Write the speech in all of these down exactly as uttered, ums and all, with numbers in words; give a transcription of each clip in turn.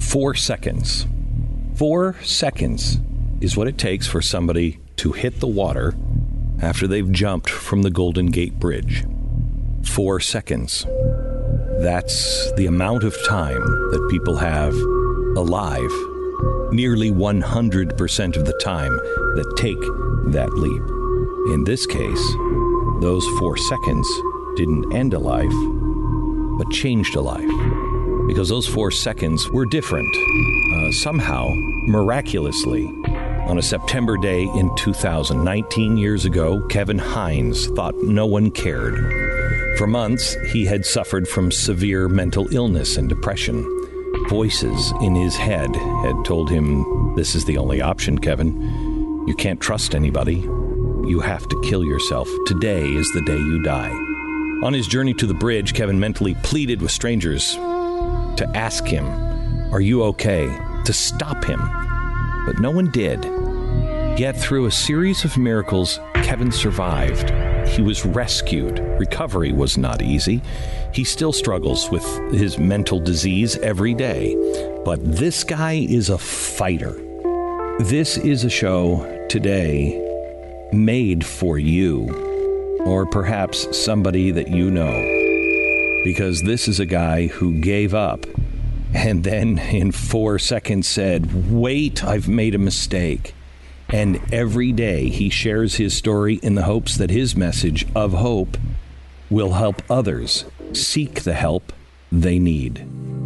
Four seconds. Four seconds is what it takes for somebody to hit the water after they've jumped from the Golden Gate Bridge. Four seconds. That's the amount of time that people have alive nearly one hundred percent of the time that take that leap. In this case, those four seconds didn't end a life, but changed a life. Because those four seconds were different. Uh, somehow, miraculously, on a September day in two thousand, nineteen years ago, Kevin Hines thought no one cared. For months, he had suffered from severe mental illness and depression. Voices in his head had told him, "This is the only option, Kevin. You can't trust anybody. You have to kill yourself. Today is the day you die." On his journey to the bridge, Kevin mentally pleaded with strangers to ask him, "Are you okay?" to stop him. But no one did. Yet through a series of miracles, Kevin survived. He was rescued. Recovery was not easy. He still struggles with his mental disease every day. But this guy is a fighter. This is a show today made for you, or perhaps somebody that you know, because this is a guy who gave up and then in four seconds said, "Wait, I've made a mistake." And every day he shares his story in the hopes that his message of hope will help others seek the help they need.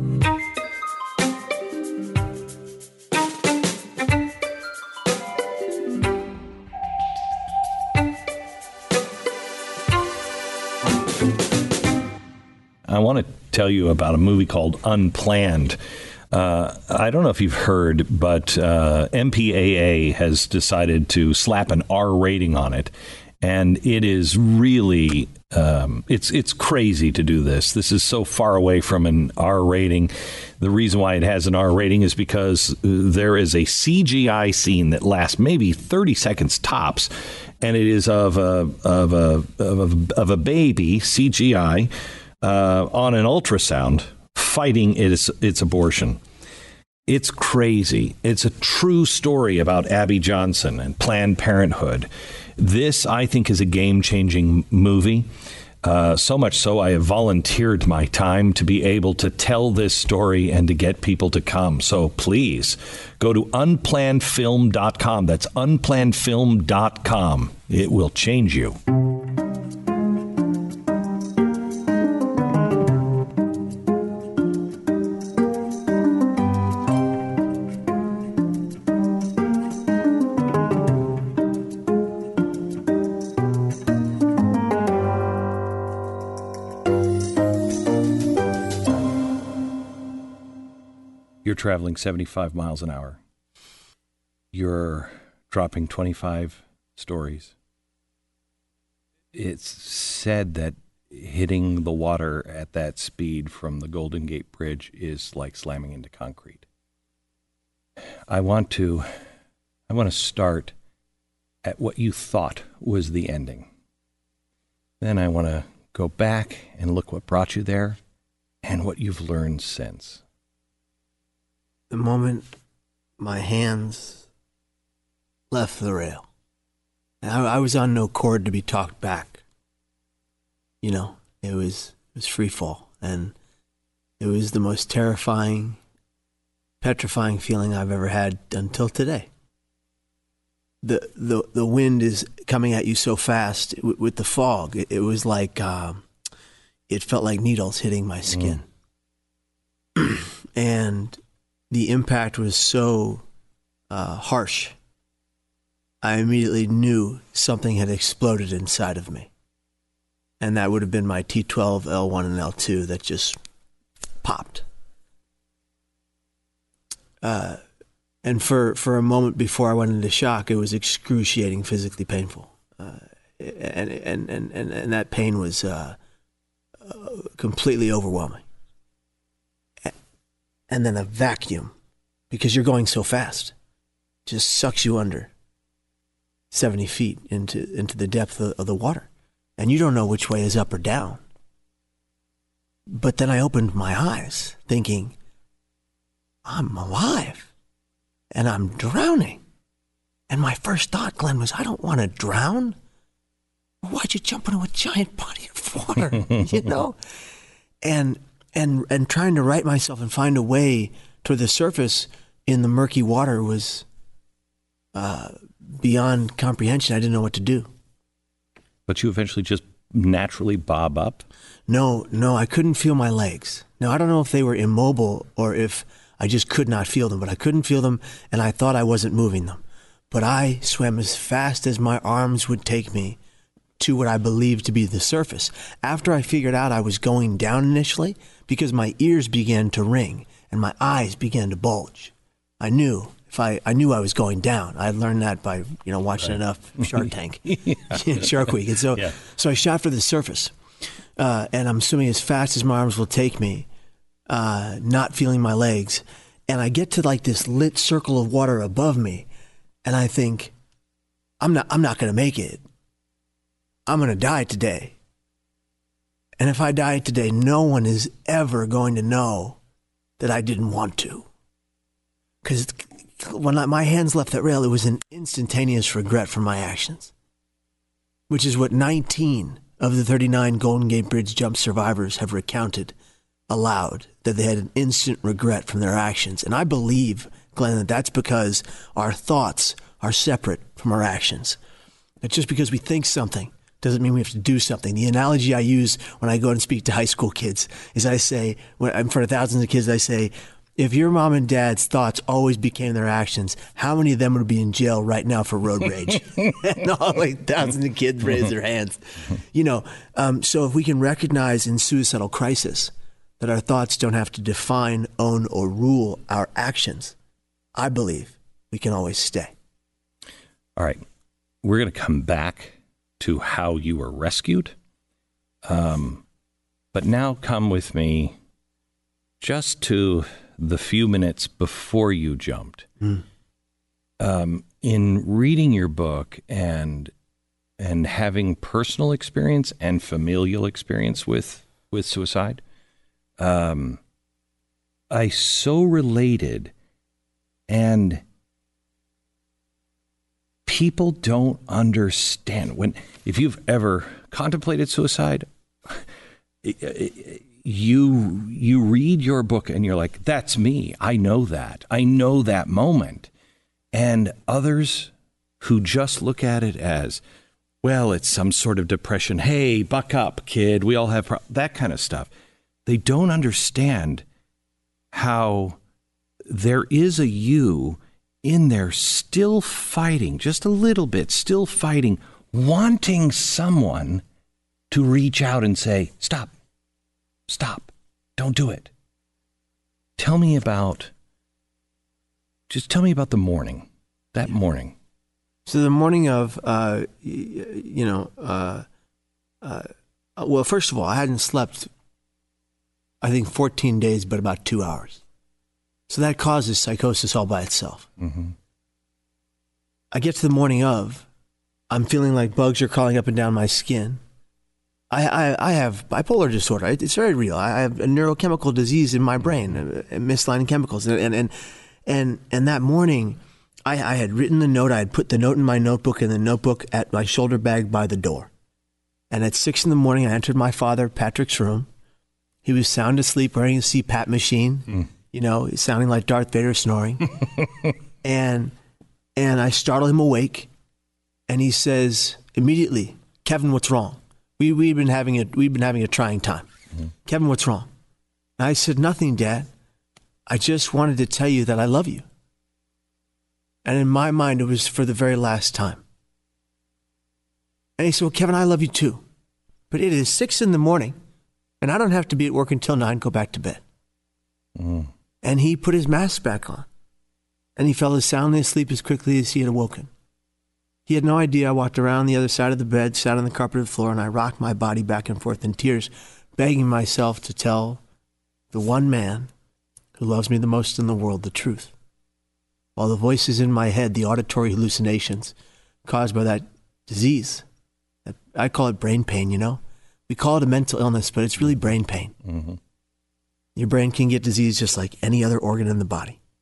I want to tell you about a movie called Unplanned. Uh, I don't know if you've heard, but uh, M P A A has decided to slap an R rating on it. And it is really, um, it's it's crazy to do this. This is so far away from an R rating. The reason why it has an R rating is because there is a C G I scene that lasts maybe thirty seconds tops. And it is of a, of a, of a, of a baby, C G I, uh, on an ultrasound, fighting its, its abortion. It's crazy. It's a true story about Abby Johnson and Planned Parenthood. This, I think, is a game-changing movie. Uh, so much so, I have volunteered my time to be able to tell this story and to get people to come. So please go to unplanned film dot com. That's unplanned film dot com. It will change you. You're traveling seventy-five miles an hour. You're dropping twenty-five stories. It's said that hitting the water at that speed from the Golden Gate Bridge is like slamming into concrete. I want to, I want to start at what you thought was the ending. Then I want to go back and look what brought you there and what you've learned since. The moment my hands left the rail, and I, I was on no cord to be talked back. You know, it was it was free fall, and it was the most terrifying, petrifying feeling I've ever had until today. The the the wind is coming at you so fast with, with the fog. It, it was like um, it felt like needles hitting my skin, mm. and the impact was so uh, harsh. I immediately knew something had exploded inside of me. And that would have been my T twelve, L one, and L two that just popped. Uh, and for, for a moment before I went into shock, it was excruciating, physically painful. Uh, and, and, and, and, and that pain was uh, uh, completely overwhelming. And then a vacuum, because you're going so fast, just sucks you under seventy feet into into the depth of, of the water. And you don't know which way is up or down. But then I opened my eyes thinking, I'm I'm alive and I'm drowning. And my first thought, Glenn, was, I don't want to drown. Why'd you jump into a giant body of water, you know? And and and trying to right myself and find a way toward the surface in the murky water was uh, beyond comprehension. I didn't know what to do. But you eventually just naturally bob up? No, no, I couldn't feel my legs. Now, I don't know if they were immobile or if I just could not feel them, but I couldn't feel them, and I thought I wasn't moving them. But I swam as fast as my arms would take me to what I believed to be the surface. After I figured out I was going down initially, because my ears began to ring and my eyes began to bulge, I knew if I, I knew I was going down. I learned that by, you know, watching right. enough Shark Tank, yeah. Shark Week. And so, yeah. so I shot for the surface, uh, and I'm swimming as fast as my arms will take me, uh, not feeling my legs. And I get to like this lit circle of water above me, and I think, I'm not, I'm not going to make it. I'm going to die today. And if I die today, no one is ever going to know that I didn't want to. Because when I, my hands left that rail, it was an instantaneous regret for my actions, which is what nineteen of the thirty-nine Golden Gate Bridge jump survivors have recounted aloud, that they had an instant regret from their actions. And I believe, Glenn, that that's because our thoughts are separate from our actions. That just because we think something doesn't mean we have to do something. The analogy I use when I go and speak to high school kids is I say, when in front of thousands of kids, I say, if your mom and dad's thoughts always became their actions, how many of them would be in jail right now for road rage? And all like thousands of kids raise their hands. You know, um, so if we can recognize in suicidal crisis that our thoughts don't have to define, own, or rule our actions, I believe we can always stay. All right. We're going to come back to how you were rescued. Um, but now come with me just to the few minutes before you jumped. Mm. Um, in reading your book and and having personal experience and familial experience with, with suicide, um, I so related, and people don't understand when, if you've ever contemplated suicide, you you read your book and you're like, that's me. I know that. I know that moment. And others who just look at it as, well, it's some sort of depression. Hey, buck up, kid. We all have pro-, that kind of stuff. They don't understand how there is a you in there still fighting, just a little bit, still fighting, wanting someone to reach out and say, stop, stop, don't do it. Tell me about, just tell me about the morning, that morning. So the morning of, uh, you know, uh, uh, well, first of all, I hadn't slept, I think, fourteen days, but about two hours. So that causes psychosis all by itself. Mm-hmm. I get to the morning of, I'm feeling like bugs are crawling up and down my skin. I, I, I have bipolar disorder. It's very real. I have a neurochemical disease in my brain, misaligned chemicals. And, and, and, and, and that morning, I, I had written the note. I had put the note in my notebook and the notebook at my shoulder bag by the door. And at six in the morning, I entered my father, Patrick's room. He was sound asleep, wearing a C PAP machine. Mm. You know, sounding like Darth Vader snoring. and and I startle him awake, and he says immediately, Kevin, what's wrong? We we've been having a we've been having a trying time. Mm-hmm. Kevin, what's wrong? And I said, nothing, Dad. I just wanted to tell you that I love you. And in my mind, it was for the very last time. And he said, well, Kevin, I love you too. But it is six in the morning, and I don't have to be at work until nine, go back to bed. Mm. And he put his mask back on, and he fell as soundly asleep as quickly as he had awoken. He had no idea I walked around the other side of the bed, sat on the carpeted floor, and I rocked my body back and forth in tears, begging myself to tell the one man who loves me the most in the world the truth. While the voices in my head, the auditory hallucinations caused by that disease, I call it brain pain, you know? We call it a mental illness, but it's really brain pain. Mm-hmm. Your brain can get disease just like any other organ in the body.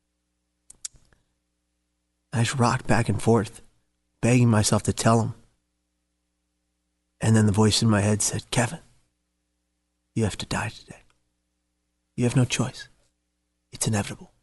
I just rocked back and forth, begging myself to tell him. And then the voice in my head said, Kevin, you have to die today. You have no choice. It's inevitable.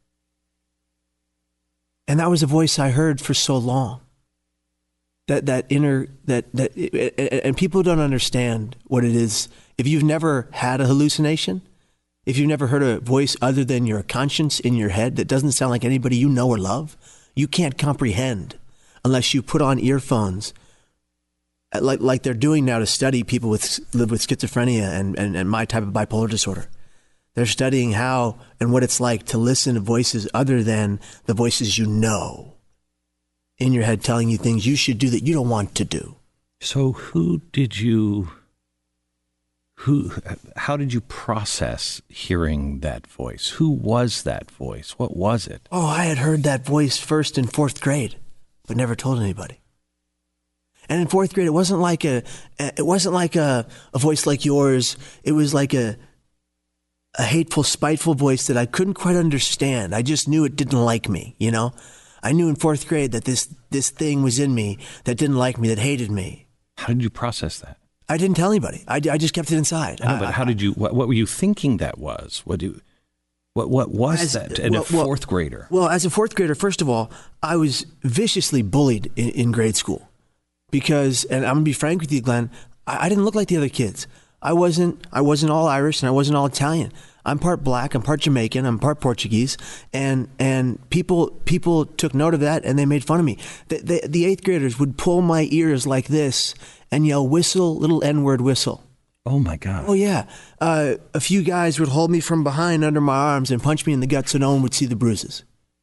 And that was a voice I heard for so long. That that inner, that, that, and people don't understand what it is. If you've never had a hallucination, if you've never heard a voice other than your conscience in your head that doesn't sound like anybody you know or love, you can't comprehend unless you put on earphones like like they're doing now to study people with live with schizophrenia and, and, and my type of bipolar disorder. They're studying how and what it's like to listen to voices other than the voices you know in your head telling you things you should do that you don't want to do. So who did you, who, how did you process hearing that voice? Who was that voice? What was it? Oh, I had heard that voice first in fourth grade, but never told anybody. And in fourth grade, it wasn't like a, it wasn't like a, a voice like yours. It was like a, a hateful, spiteful voice that I couldn't quite understand. I just knew it didn't like me, you know? I knew in fourth grade that this, this thing was in me that didn't like me, that hated me. How did you process that? I didn't tell anybody. I, I just kept it inside. I know, but I, how did you, what, what were you thinking that was? What do, what, what was as, that in well, a fourth well, grader? Well, as a fourth grader, first of all, I was viciously bullied in, in grade school because, and I'm going to be frank with you, Glenn, I, I didn't look like the other kids. I wasn't, I wasn't all Irish and I wasn't all Italian. I'm part black, I'm part Jamaican, I'm part Portuguese, and and people people took note of that and they made fun of me. The, the, the eighth graders would pull my ears like this and yell, whistle, little N-word whistle. Oh my God. Oh yeah. Uh, a few guys would hold me from behind under my arms and punch me in the gut so no one would see the bruises.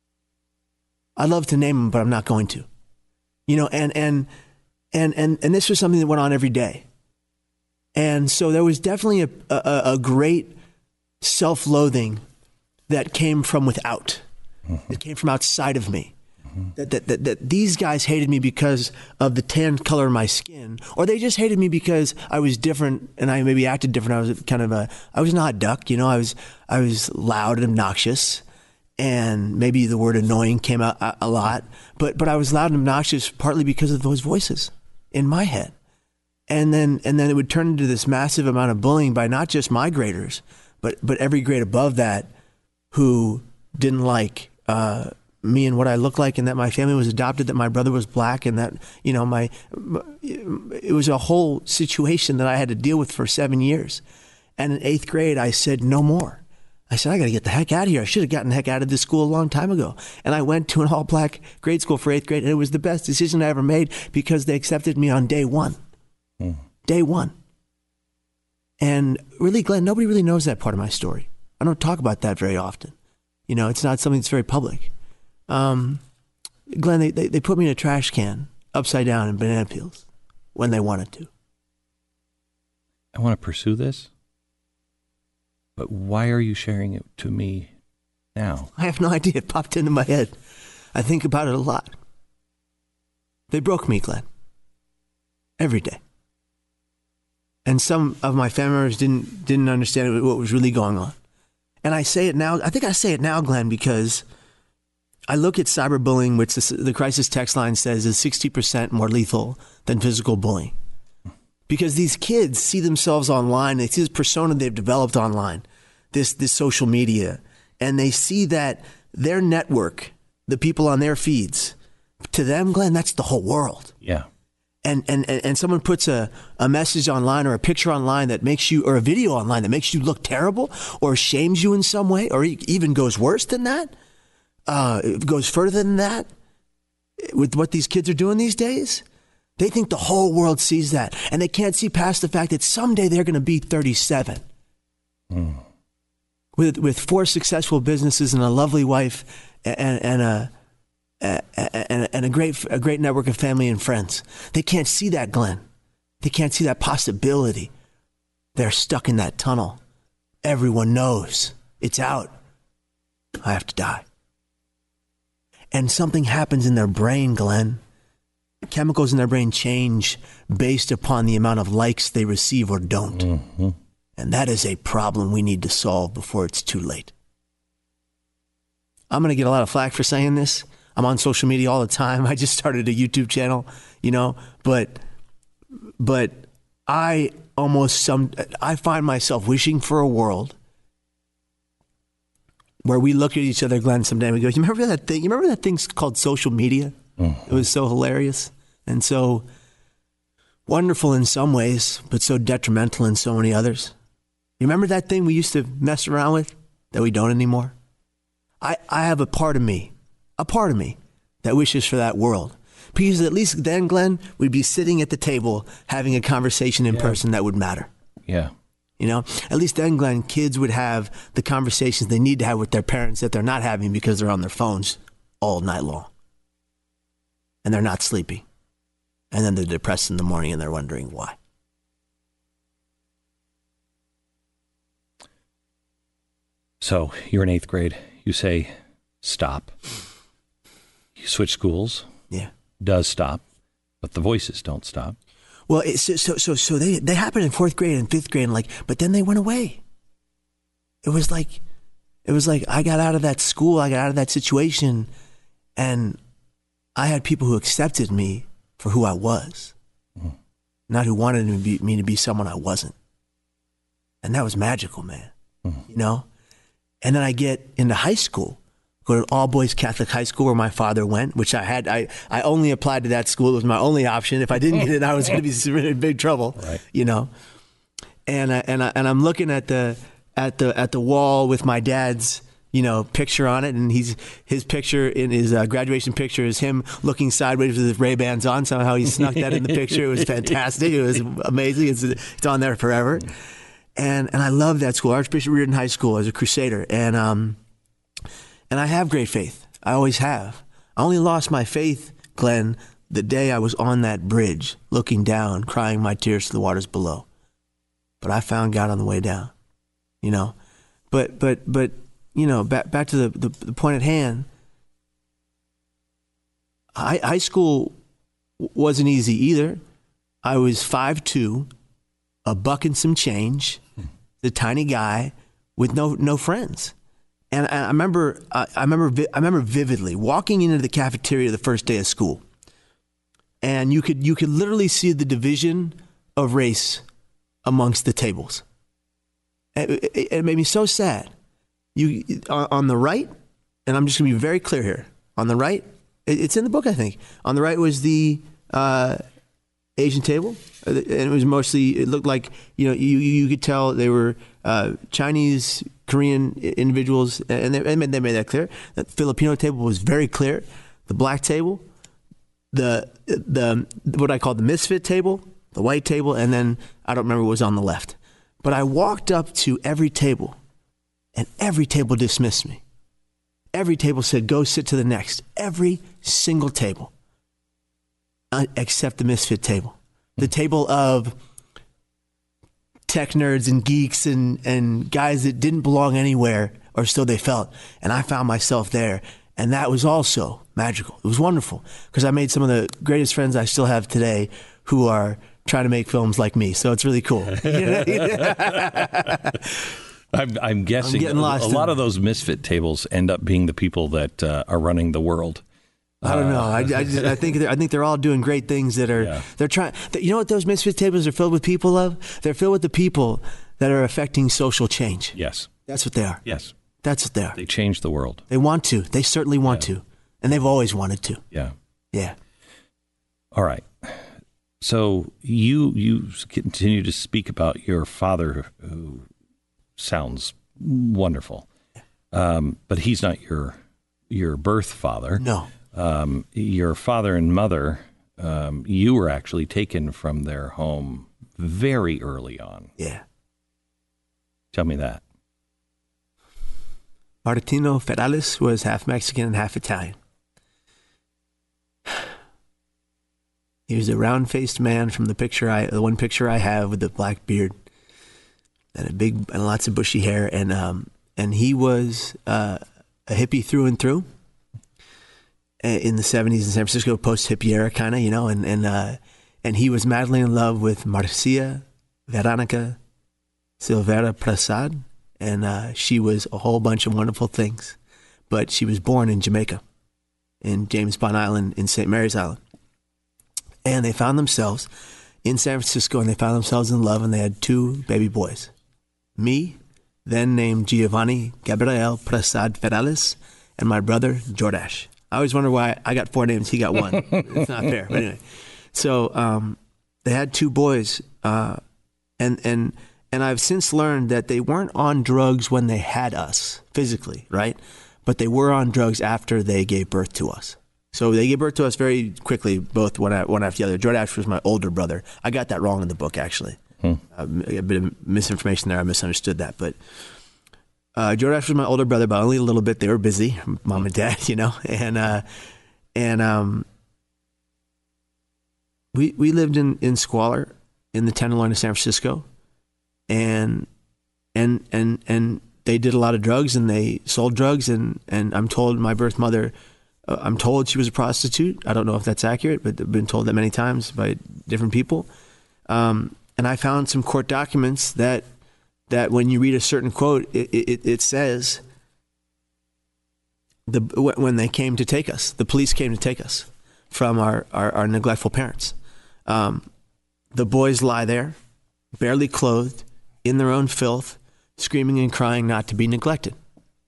I'd love to name them, but I'm not going to. You know, and and and and, and this was something that went on every day. And so there was definitely a, a, a great self-loathing that came from without. Mm-hmm. It came from outside of me. Mm-hmm. That, that, that, that these guys hated me because of the tan color of my skin, or they just hated me because I was different and I maybe acted different. I was kind of a, I was not a duck, you know, I was, I was loud and obnoxious, and maybe the word annoying came out a, a lot, but, but I was loud and obnoxious partly because of those voices in my head. And then, and then it would turn into this massive amount of bullying by not just my graders, but, but every grade above that who didn't like, uh, me and what I looked like, and that my family was adopted, that my brother was black, and that, you know, my, it was a whole situation that I had to deal with for seven years. And in eighth grade, I said, no more. I said, I got to get the heck out of here. I should have gotten the heck out of this school a long time ago. And I went to an all black grade school for eighth grade, and it was the best decision I ever made because they accepted me on day one. Mm. Day one. And really, Glenn, nobody really knows that part of my story. I don't talk about that very often. You know, it's not something that's very public. Um, Glenn, they, they, they put me in a trash can upside down in banana peels when they wanted to. I want to pursue this, but why are you sharing it to me now? I have no idea. It popped into my head. I think about it a lot. They broke me, Glenn. Every day. And some of my family members didn't didn't understand what was really going on. And I say it now, I think I say it now, Glenn, because I look at cyberbullying, which the, the crisis text line says is sixty percent more lethal than physical bullying. Because these kids see themselves online, they see this persona they've developed online, this this social media, and they see that their network, the people on their feeds, to them, Glenn, that's the whole world. Yeah. And, and, and someone puts a, a message online or a picture online that makes you, or a video online that makes you look terrible or shames you in some way, or even goes worse than that, uh, it goes further than that with what these kids are doing these days. They think the whole world sees that, and they can't see past the fact that someday they're going to be thirty-seven mm. with with four successful businesses and a lovely wife and, and a And, and a great a great network of family and friends. They can't see that, Glenn. They can't see that possibility. They're stuck in that tunnel. Everyone knows it's out. I have to die. And something happens in their brain, Glenn. Chemicals in their brain change based upon the amount of likes they receive or don't. Mm-hmm. And that is a problem we need to solve before it's too late. I'm going to get a lot of flack for saying this. I'm on social media all the time. I just started a YouTube channel, you know, but but I almost some I find myself wishing for a world where we look at each other, Glenn, someday and we go, you remember that thing? You remember that thing's called social media? Mm-hmm. It was so hilarious and so wonderful in some ways, but so detrimental in so many others. You remember that thing we used to mess around with that we don't anymore? I, I have a part of me, a part of me that wishes for that world. Because at least then, Glenn, we'd be sitting at the table having a conversation in yeah. person that would matter. Yeah. You know, at least then, Glenn, kids would have the conversations they need to have with their parents that they're not having because they're on their phones all night long. And they're not sleeping. And then they're depressed in the morning and they're wondering why. So you're in eighth grade. You say, stop. You switch schools. Yeah. Does stop. But the voices don't stop. Well, it's, so so so they they happened in fourth grade and fifth grade, and like, but then they went away. It was like, it was like I got out of that school, I got out of that situation, and I had people who accepted me for who I was, mm. not who wanted me to, be, me to be someone I wasn't. And that was magical, man. Mm. You know? And then I get into high school, go to an all-boys Catholic high school where my father went, which I had, I, I only applied to that school. It was my only option. If I didn't get it, I was going to be in big trouble, right. you know? And I, and I, and I'm looking at the, at the, at the wall with my dad's, you know, picture on it. And he's, his picture in his uh, graduation picture is him looking sideways with his Ray-Bans on. Somehow he snuck that in the picture. It was fantastic. It was amazing. It's, it's on there forever. And, and I love that school, Archbishop Reardon High School, as a Crusader. And, um, And I have great faith. I always have. I only lost my faith, Glenn, the day I was on that bridge, looking down, crying my tears to the waters below. But I found God on the way down, you know. But, but, but you know, back back to the, the, the point at hand, high, high school wasn't easy either. I was five two, a buck and some change, the tiny guy with no no friends. And I remember, I remember, I remember vividly walking into the cafeteria the first day of school, and you could you could literally see the division of race amongst the tables. It, it, it made me so sad. You on the right, and I'm just going to be very clear here. On the right, it, it's in the book, I think. On the right was the uh, Asian table, and it was mostly. It looked like you know you you could tell they were uh, Chinese. Korean individuals, and they, they made that clear. The Filipino table was very clear. The black table, the the what I call the misfit table, the white table, and then I don't remember what was on the left. But I walked up to every table, and every table dismissed me. Every table said, "Go sit to the next." Every single table, uh, except the misfit table, the table of tech nerds and geeks and, and guys that didn't belong anywhere, or so they felt. And I found myself there. And that was also magical. It was wonderful because I made some of the greatest friends I still have today who are trying to make films like me. So it's really cool. I'm, I'm guessing I'm a, a lot of those misfit tables end up being the people that uh, are running the world. I don't know. I, I, just, I think they're, I think they're all doing great things that are yeah. they're trying. You know what those misfit tables are filled with people of? They're filled with the people that are affecting social change. Yes, that's what they are. Yes, that's what they are. They change the world. They want to. They certainly want yeah. to, and they've always wanted to. Yeah, yeah. All right. So you you continue to speak about your father, who sounds wonderful, um, but he's not your your birth father. No. Um, your father and mother, um, you were actually taken from their home very early on. Yeah. Tell me that. Martino Ferales was half Mexican and half Italian. He was a round-faced man from the picture I, the one picture I have with the black beard and a big and lots of bushy hair, and um, and he was uh, a hippie through and through. In the seventies in San Francisco, post-hippie era kind of, you know, and and uh, and he was madly in love with Marcia Veronica Silvera Prasad, and uh, she was a whole bunch of wonderful things, but she was born in Jamaica, in James Bond Island in Saint Mary's Island. And they found themselves in San Francisco, and they found themselves in love, and they had two baby boys. Me, then named Giovanni Gabriel Prasad Ferales, and my brother, Jordash. I always wonder why I got four names, he got one. It's not fair, but anyway. So um, they had two boys, uh, and and and I've since learned that they weren't on drugs when they had us, physically, right? But they were on drugs after they gave birth to us. So they gave birth to us very quickly, both one, one after the other. Jordash was my older brother. I got that wrong in the book, actually. Hmm. Uh, a bit of misinformation there. I misunderstood that. But uh, Jordash was my older brother, but only a little bit. They were busy, mom and dad, you know. And uh, and um, we we lived in, in squalor in the Tenderloin of San Francisco, and and and and they did a lot of drugs, and they sold drugs, and and I'm told my birth mother. Uh, I'm told she was a prostitute. I don't know if that's accurate, but I've been told that many times by different people. Um, and I found some court documents that that when you read a certain quote, it, it, it says the when they came to take us, the police came to take us from our, our, our neglectful parents. Um, the boys lie there, barely clothed, in their own filth, screaming and crying not to be neglected.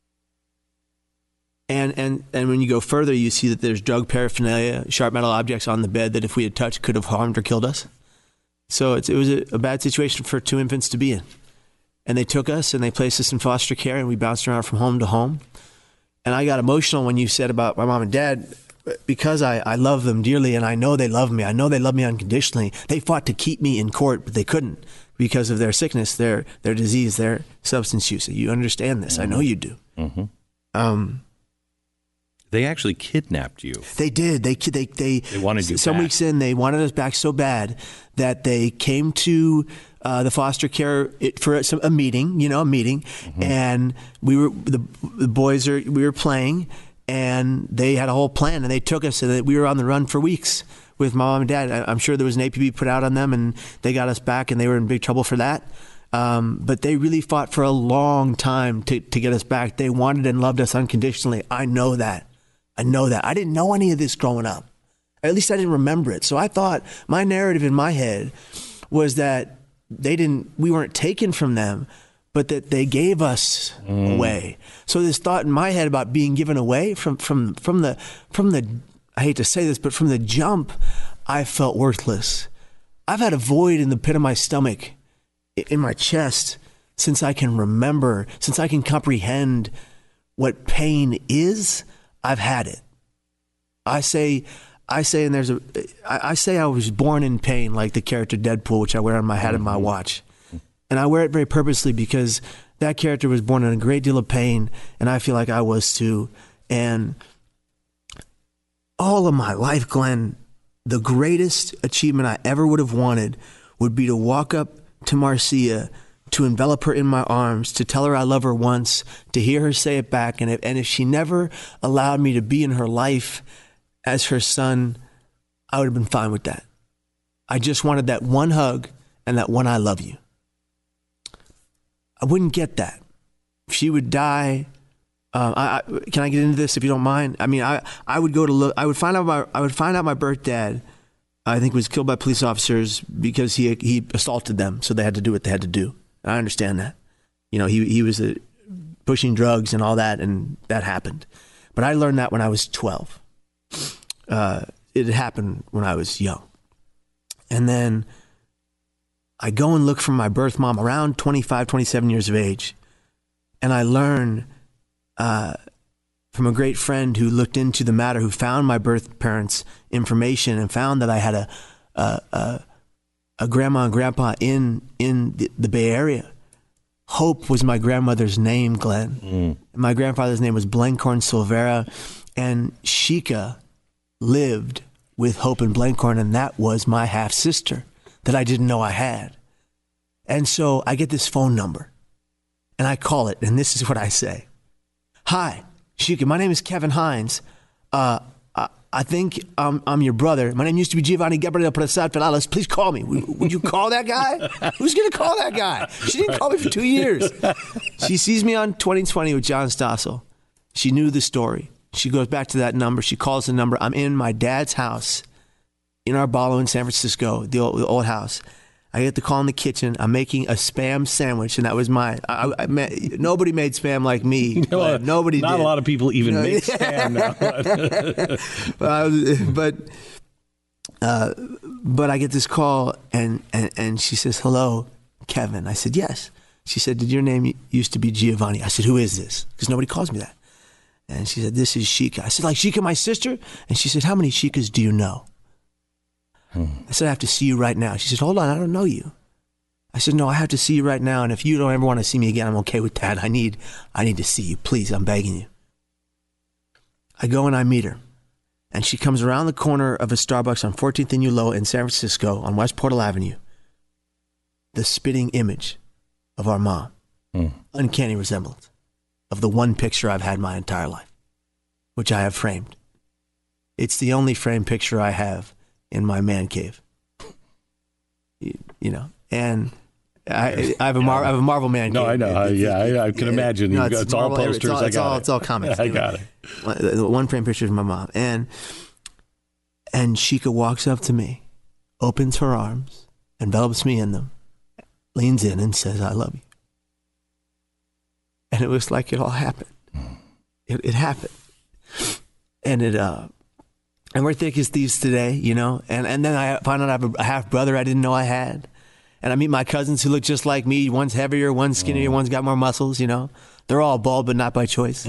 And, and and when you go further, you see that there's drug paraphernalia, sharp metal objects on the bed that if we had touched could have harmed or killed us. So it's, it was a, a bad situation for two infants to be in. And they took us and they placed us in foster care, and we bounced around from home to home. And I got emotional when you said about my mom and dad, because I, I love them dearly and I know they love me. I know they love me unconditionally. They fought to keep me in court, but they couldn't because of their sickness, their their disease, their substance use. You understand this. Mm-hmm. I know you do. Mm-hmm. Um. They actually kidnapped you. They did. They they they, they wanted you some back. weeks in, they wanted us back so bad that they came to uh, the foster care it, for some, a meeting, you know, a meeting, mm-hmm. and we were the, the boys are we were playing, and they had a whole plan, and they took us, and we were on the run for weeks with my mom and dad. I, I'm sure there was an A P B put out on them, and they got us back, and they were in big trouble for that. Um, but they really fought for a long time to to get us back. They wanted and loved us unconditionally. I know that. I know that. I didn't know any of this growing up. At least I didn't remember it. So I thought my narrative in my head was that they didn't, we weren't taken from them, but that they gave us mm. away. So this thought in my head about being given away from, from, from the, from the, I hate to say this, but from the jump, I felt worthless. I've had a void in the pit of my stomach, in my chest, since I can remember, since I can comprehend what pain is. I've had it. I say, I say, and there's a, I, I say I was born in pain, like the character Deadpool, which I wear on my hat and my watch. And I wear it very purposely because that character was born in a great deal of pain, and I feel like I was too. And all of my life, Glenn, the greatest achievement I ever would have wanted would be to walk up to Marcia, to envelop her in my arms, to tell her I love her once, to hear her say it back. And if, and if she never allowed me to be in her life as her son, I would have been fine with that. I just wanted that one hug and that one I love you. I wouldn't get that. If she would die, um, I, I, can I get into this if you don't mind? I mean, I, I would go to look, I would find out my, I would find out my birth dad, I think, was killed by police officers because he he assaulted them, so they had to do what they had to do. I understand that. You know, he he was uh, pushing drugs and all that, and that happened. But I learned that when I was twelve. Uh, it happened when I was young. And then I go and look for my birth mom around twenty-five, twenty-seven years of age. And I learn uh, from a great friend who looked into the matter, who found my birth parents' information and found that I had a... a, a a grandma and grandpa in, in the, the Bay Area. Hope was my grandmother's name, Glenn. Mm. My grandfather's name was Blenkhorn Silvera, and Sheikah lived with Hope and Blenkhorn, and that was my half-sister that I didn't know I had. And so I get this phone number, and I call it, and this is what I say. Hi, Sheikah, my name is Kevin Hines. Uh, I think um, I'm your brother. My name used to be Giovanni Gabriel Prasad Ferales. Please call me. Would, would you call that guy? Who's going to call that guy? She didn't call me for two years. She sees me on twenty twenty with John Stossel. She knew the story. She goes back to that number. She calls the number. I'm in my dad's house in Arbalo in San Francisco, the old, the old house. I get the call in the kitchen. I'm making a Spam sandwich, and that was mine. I, I, I, nobody made Spam like me. No, nobody Not did. a lot of people even You know, make Spam now. but, I was, but, uh, but I get this call, and, and, and she says, hello, Kevin. I said, yes. She said, did your name used to be Giovanni? I said, who is this? Because nobody calls me that. And she said, this is Sheikah. I said, like Sheikah, my sister? And she said, how many Sheikhas do you know? Hmm. I said, I have to see you right now. She said, hold on, I don't know you. I said, no, I have to see you right now. And if you don't ever want to see me again, I'm okay with that. I need, I need to see you. Please, I'm begging you. I go and I meet her. And she comes around the corner of a Starbucks on fourteenth and Ulloa in San Francisco on West Portal Avenue. The spitting image of our mom. Hmm. Uncanny resemblance of the one picture I've had my entire life, which I have framed. It's the only framed picture I have in my man cave. You, you know, and I, I have a Mar- I have a Marvel man no, cave. No, I know. It, yeah, it, I, I can it, imagine. No, it's, it's all posters. It's all, I it's got all, it. It's all comics. I got it. One, one frame picture of my mom, and and Sheikah walks up to me, opens her arms, envelops me in them, leans in and says, "I love you." And it was like it all happened. It, it happened, and it. uh And we're thick as thieves today, you know. And and then I find out I have a half brother I didn't know I had. And I meet my cousins who look just like me. One's heavier, one's skinnier, one's got more muscles, you know. They're all bald, but not by choice.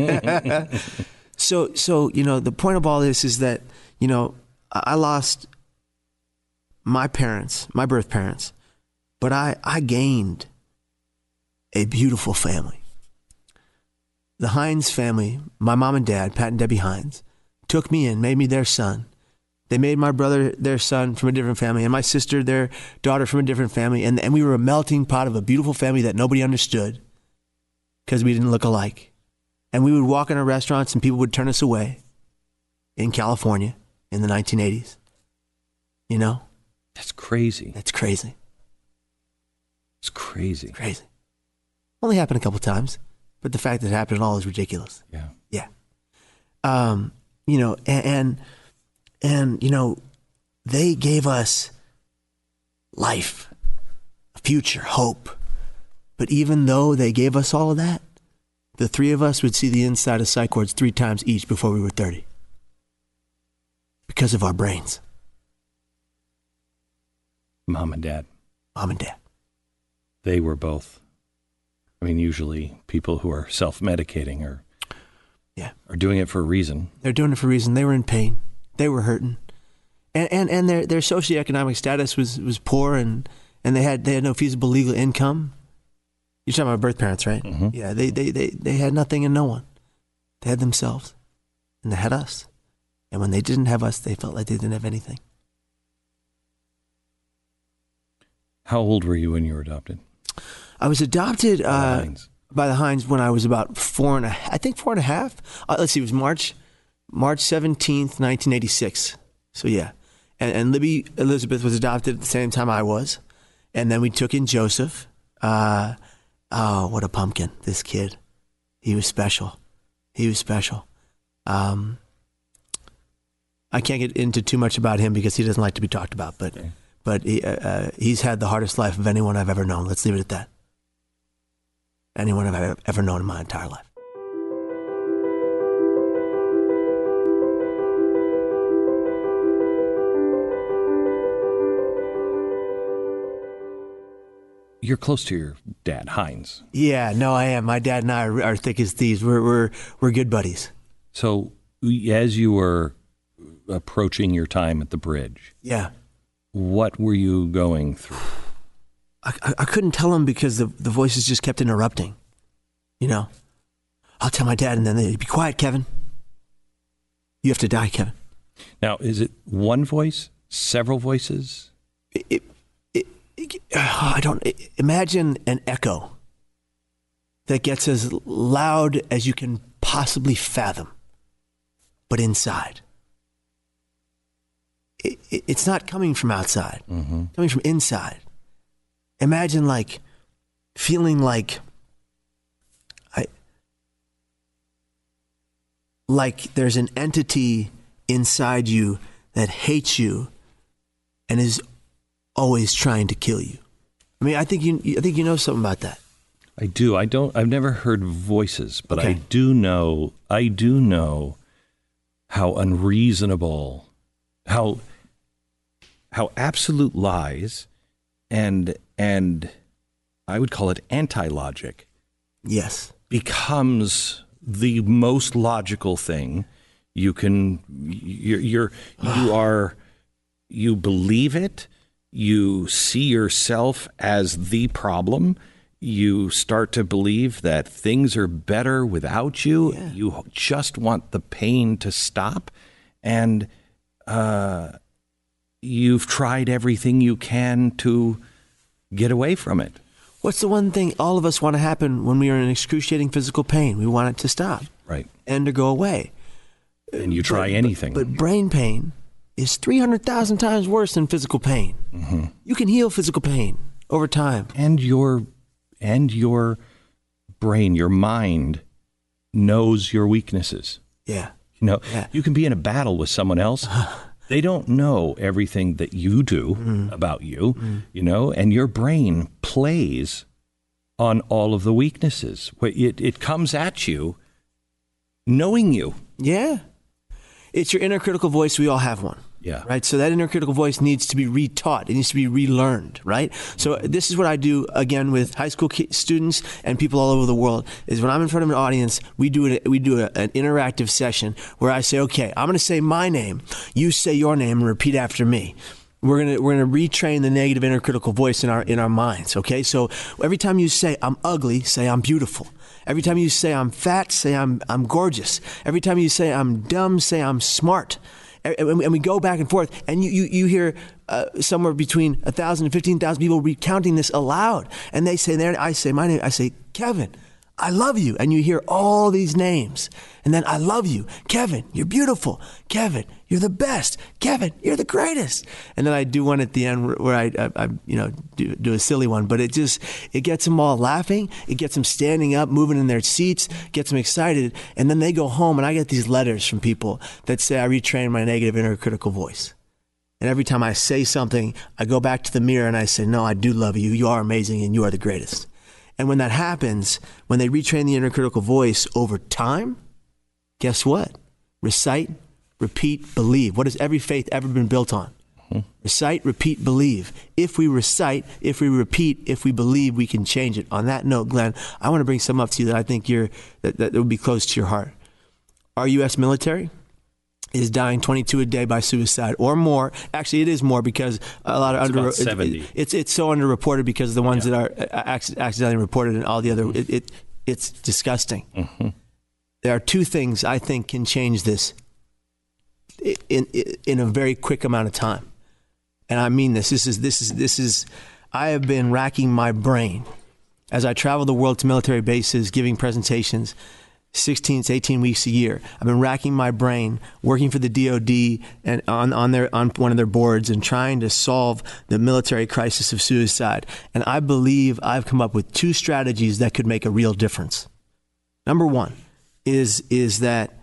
so, so you know, the point of all this is that, you know, I lost my parents, my birth parents, but I, I gained a beautiful family. The Hines family, my mom and dad, Pat and Debbie Hines, took me in, made me their son. They made my brother their son from a different family, and my sister their daughter from a different family. And, and we were a melting pot of a beautiful family that nobody understood because we didn't look alike. And we would walk into restaurants and people would turn us away in California in the nineteen eighties. You know? That's crazy. That's crazy. It's crazy. It's crazy. Only happened a couple times, but the fact that it happened at all is ridiculous. Yeah. Yeah. Um, you know, and, and, and, you know, they gave us life, a future, hope. But even though they gave us all of that, the three of us would see the inside of psych wards three times each before we were thirty. Because of our brains. Mom and dad. Mom and dad. They were both. I mean, usually people who are self-medicating are, yeah. are doing it for a reason. They're doing it for a reason. They were in pain. They were hurting. And and, and their, their socioeconomic status was, was poor, and, and they had they had no feasible legal income. You're talking about birth parents, right? Mm-hmm. Yeah, they, they, they, they had nothing and no one. They had themselves, and they had us. And when they didn't have us, they felt like they didn't have anything. How old were you when you were adopted? I was adopted By uh, the Hines. by the Hines when I was about four and a, I think four and a half. Uh, let's see, it was March, March seventeenth, nineteen eighty-six. So yeah, and, and Libby Elizabeth was adopted at the same time I was, and then we took in Joseph. Uh, oh, what a pumpkin! This kid, he was special. He was special. Um, I can't get into too much about him because he doesn't like to be talked about, but Okay. but he, uh, he's had the hardest life of anyone I've ever known. Let's leave it at that. Anyone I've ever known in my entire life. You're close to your dad, Hines. Yeah, no, I am. My dad and I are, are thick as thieves. We're we're we're good buddies. So as you were approaching your time at the bridge, Yeah, what were you going through? I I, I couldn't tell him because the the voices just kept interrupting. You know, I'll tell my dad, and then they'd be quiet, Kevin. You have to die, Kevin. Now, is it one voice, several voices? It, it, it, it, I don't imagine an echo that gets as loud as you can possibly fathom, but inside. It, it, it's not coming from outside, Mm-hmm. it's coming from inside. Imagine like feeling like I like there's an entity inside you that hates you and is always trying to kill you. I mean, I think you I think you know something about that. I do. I don't I've never heard voices, but Okay. I do know I do know how unreasonable, how how absolute lies and and I would call it anti-logic Yes. becomes the most logical thing you can you're, you're you are you believe it, you see yourself as the problem, you start to believe that things are better without you, Yeah. you just want the pain to stop, and uh you've tried everything you can to get away from it. What's the one thing all of us want to happen when we are in excruciating physical pain? We want it to stop Right. and to go away. And you try But- anything. But, but brain pain is three hundred thousand times worse than physical pain. Mm-hmm. You can heal physical pain over time. and your and your brain, your mind knows your weaknesses. Yeah. You know, Yeah. you can be in a battle with someone else. They don't know everything that you do about you, you know, and your brain plays on all of the weaknesses. It, it comes at you knowing you. Yeah. It's your inner critical voice. We all have one. Yeah. Right. So that inner critical voice needs to be retaught. It needs to be relearned. Right. So this is what I do again with high school ki- students and people all over the world is when I'm in front of an audience, we do it. We do a, an interactive session where I say, okay, I'm going to say my name. You say your name and repeat after me. We're gonna we're gonna retrain the negative inner critical voice in our in our minds. Okay. So every time you say I'm ugly, say I'm beautiful. Every time you say I'm fat, say I'm I'm gorgeous. Every time you say I'm dumb, say I'm smart. And we go back and forth, and you, you, you hear uh, somewhere between one thousand and fifteen thousand people recounting this aloud. And they say, there, I say my name, I say, Kevin, I love you. And you hear all these names. And then I love you. Kevin, you're beautiful. Kevin, you're the best. Kevin, you're the greatest. And then I do one at the end where I, I, I you know, do, do a silly one. But it just, it gets them all laughing. It gets them standing up, moving in their seats, gets them excited. And then they go home, and I get these letters from people that say I retrained my negative inner critical voice. And every time I say something, I go back to the mirror and I say, no, I do love you. You are amazing, and you are the greatest. And when that happens, when they retrain the inner critical voice over time, guess what? Recite, repeat, believe. What has every faith ever been built on? Mm-hmm. Recite, repeat, believe. If we recite, if we repeat, if we believe, we can change it. On that note, Glenn, I want to bring something up to you that I think you're that, that would be close to your heart. Our U S military is dying twenty-two a day by suicide or more. Actually, it is more because a lot of it's under about seventy. It, it, it's it's so underreported because of the ones Yeah. that are ac- accidentally reported and all the other. It, it it's disgusting. Mm-hmm. There are two things I think can change this in, in in a very quick amount of time, and I mean this. This is this is this is. I have been racking my brain as I travel the world to military bases, giving presentations. sixteen to eighteen weeks a year. I've been racking my brain, working for the D O D and on, on their on one of their boards and trying to solve the military crisis of suicide. And I believe I've come up with two strategies that could make a real difference. Number one is is that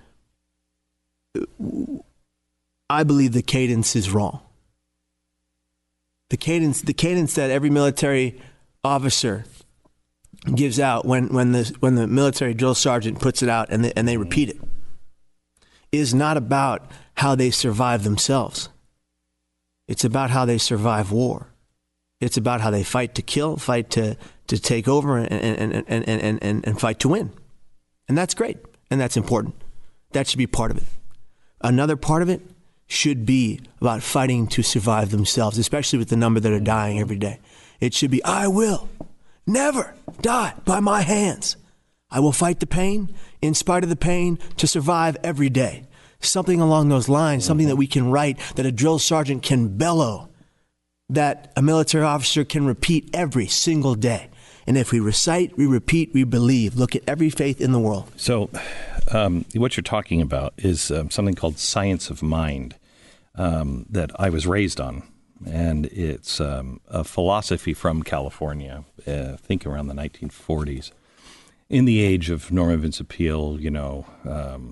I believe the cadence is wrong. The cadence, the cadence that every military officer gives out when, when the when the military drill sergeant puts it out and they, and they repeat it is not about how they survive themselves. It's about how they survive war. It's about how they fight to kill, fight to, to take over, and and, and, and, and, and and fight to win. And that's great, and that's important. That should be part of it. Another part of it should be about fighting to survive themselves, especially with the number that are dying every day. It should be, I will never die by my hands. I will fight the pain, in spite of the pain, to survive every day. Something along those lines, something that we can write, that a drill sergeant can bellow, that a military officer can repeat every single day. And if we recite, we repeat, we believe. Look at every faith in the world. So um, what you're talking about is um, something called science of mind um, that I was raised on. And it's um, a philosophy from California, uh, I think around the nineteen forties. In the age of Norman Vincent Peale, you know, um,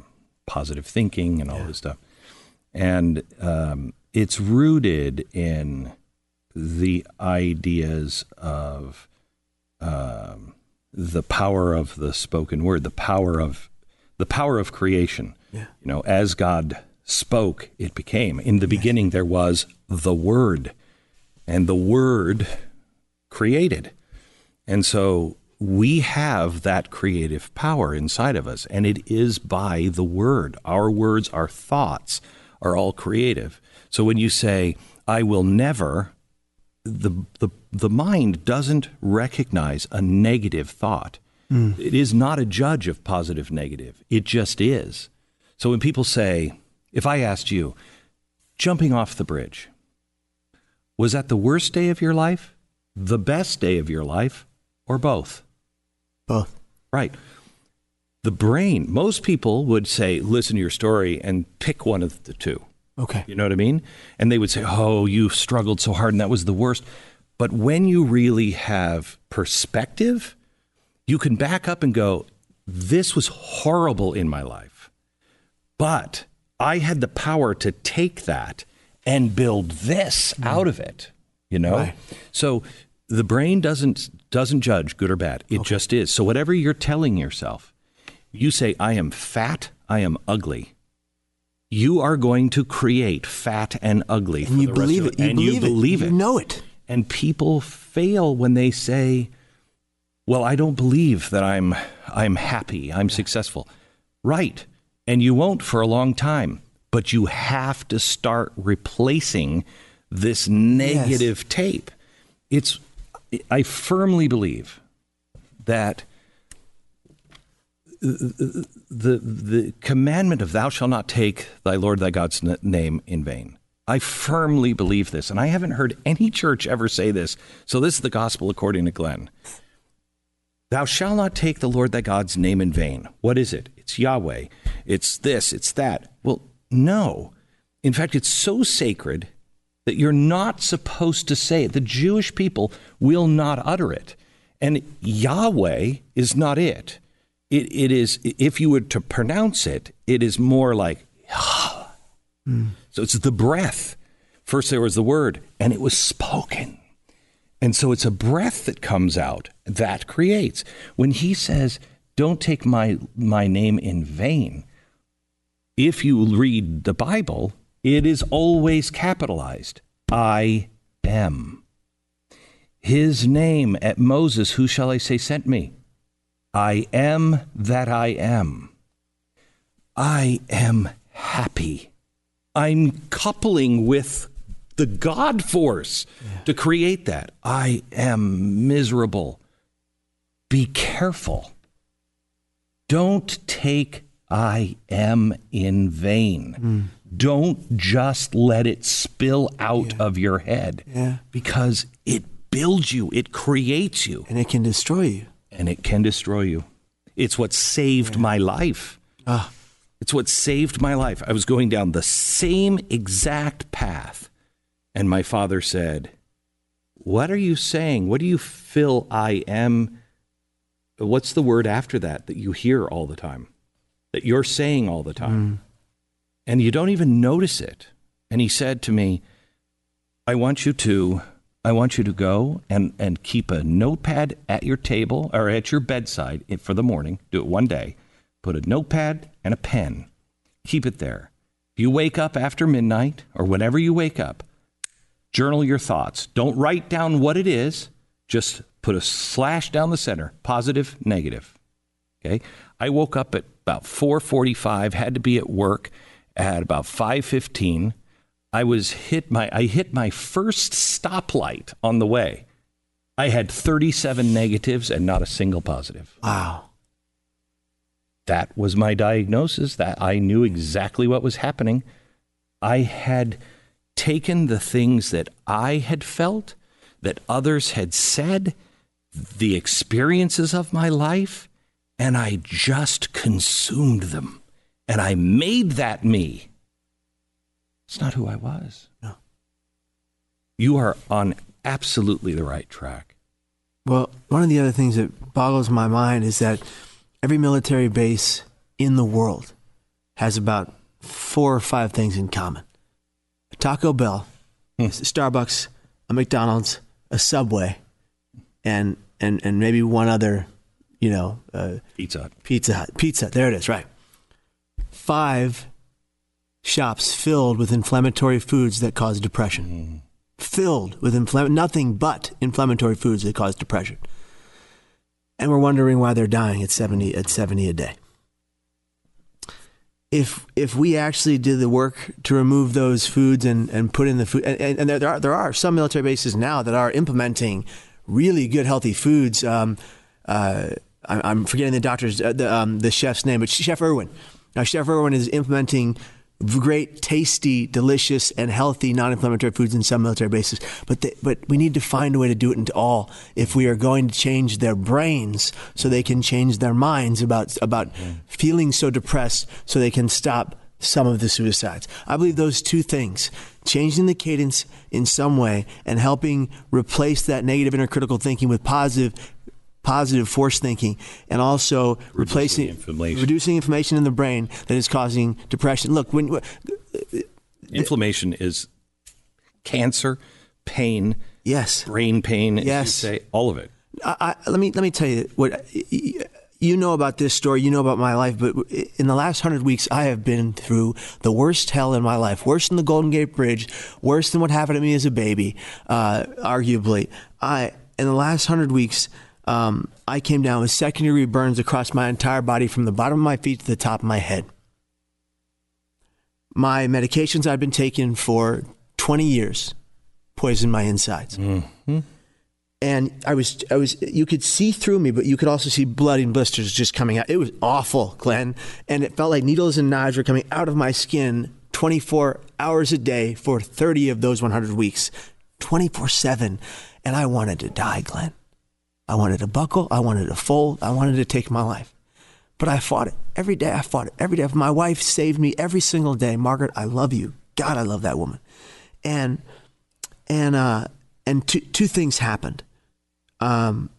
positive thinking and all yeah. this stuff. And um, it's rooted in the ideas of um, the power of the spoken word, the power of the power of creation. Yeah. You know, as God spoke, it became. In the yes. beginning, there was the Word, and the Word created. And so we have that creative power inside of us, and it is by the Word. Our words, our thoughts are all creative. So when you say, I will never, the the, the mind doesn't recognize a negative thought. Mm. It is not a judge of positive, negative. It just is. So when people say, if I asked you, jumping off the bridge, was that the worst day of your life, the best day of your life, or both? Both. Right. The brain, most people would say, listen to your story and pick one of the two. Okay. You know what I mean? And they would say, oh, you struggled so hard and that was the worst. But when you really have perspective, you can back up and go, this was horrible in my life, but I had the power to take that and build this mm. out of it, you know? Right. So the brain doesn't doesn't judge good or bad. It okay. just is. So whatever you're telling yourself, you say, I am fat, I am ugly. You are going to create fat and ugly and for you the believe rest it. of it. You and believe you believe it. it. You know it. And people fail when they say, well, I don't believe that I'm I'm happy, I'm yeah. successful. Right. And you won't for a long time. But you have to start replacing this negative yes. tape. It's I firmly believe that the, the the commandment of thou shalt not take thy Lord thy God's name in vain. I firmly believe this, and I haven't heard any church ever say this. So this is the gospel according to Glenn. Thou shalt not take the Lord thy God's name in vain. What is it? It's Yahweh. It's this, it's that. Well, no. In fact, it's so sacred that you're not supposed to say it. The Jewish people will not utter it. And Yahweh is not it. It it is, if you were to pronounce it, it is more like, mm. So it's the breath. First there was the word, and it was spoken. And so it's a breath that comes out that creates. When he says, don't take my my name in vain, if you read the Bible, it is always capitalized. I am. His name at Moses, who shall I say sent me? I am that I am. I am happy. I'm coupling with the God force yeah. to create that. I am miserable. Be careful. Don't take I am in vain. Mm. Don't just let it spill out yeah. of your head yeah. because it builds you. It creates you. And it can destroy you. And it can destroy you. It's what saved yeah. my life. Ah. It's what saved my life. I was going down the same exact path. And my father said, what are you saying? What do you feel I am? What's the word after that that you hear all the time? That you're saying all the time? Mm. And you don't even notice it. And he said to me, I want you to, I want you to go and, and keep a notepad at your table or at your bedside for the morning. Do it one day. Put a notepad and a pen. Keep it there. If you wake up after midnight or whenever you wake up, journal your thoughts. Don't write down what it is. Just put a slash down the center, positive, negative. Okay. I woke up at about four forty-five, had to be at work at about five fifteen. I was hit my, I hit my first stoplight on the way. I had thirty-seven negatives and not a single positive. Wow. That was my diagnosis. That I knew exactly what was happening. I had taken the things that I had felt, that others had said, the experiences of my life, and I just consumed them. And I made that me. It's not who I was. No. You are on absolutely the right track. Well, one of the other things that boggles my mind is that every military base in the world has about four or five things in common. A Taco Bell, hmm. a Starbucks, a McDonald's, a Subway, and and and maybe one other, you know, uh, Pizza Hut. Pizza Hut. Pizza. There it is. Right. Five shops filled with inflammatory foods that cause depression. Mm. Filled with infl- nothing but inflammatory foods that cause depression. And we're wondering why they're dying at seventy at seventy a day. If if we actually did the work to remove those foods and, and put in the food, and, and there are there are some military bases now that are implementing really good healthy foods. Um, uh, I, I'm forgetting the doctor's uh, the um, the chef's name, but Chef Irwin. Now Chef Irwin is implementing great, tasty, delicious, and healthy non-inflammatory foods in some military bases. But they, but we need to find a way to do it into all if we are going to change their brains so they can change their minds about about mm. feeling so depressed so they can stop some of the suicides. I believe those two things, changing the cadence in some way and helping replace that negative inner critical thinking with positive positive force thinking, and also reducing replacing inflammation. reducing inflammation in the brain that is causing depression. Look, when uh, inflammation is cancer, pain, yes, brain pain, yes, as you say, all of it. I, I, let me let me tell you what you know about this story. You know about my life, but in the last hundred weeks, I have been through the worst hell in my life, worse than the Golden Gate Bridge, worse than what happened to me as a baby, uh, arguably. I in the last hundred weeks. Um, I came down with secondary burns across my entire body from the bottom of my feet to the top of my head. My medications I've been taking for twenty years poisoned my insides. Mm-hmm. And I was, I was, you could see through me, but you could also see blood and blisters just coming out. It was awful, Glenn. And it felt like needles and knives were coming out of my skin twenty-four hours a day for thirty of those one hundred weeks, twenty-four seven. And I wanted to die, Glenn. I wanted to buckle. I wanted to fold. I wanted to take my life. But I fought it. Every day I fought it. Every day. My wife saved me every single day. Margaret, I love you. God, I love that woman. And and uh, and two two things happened. Um,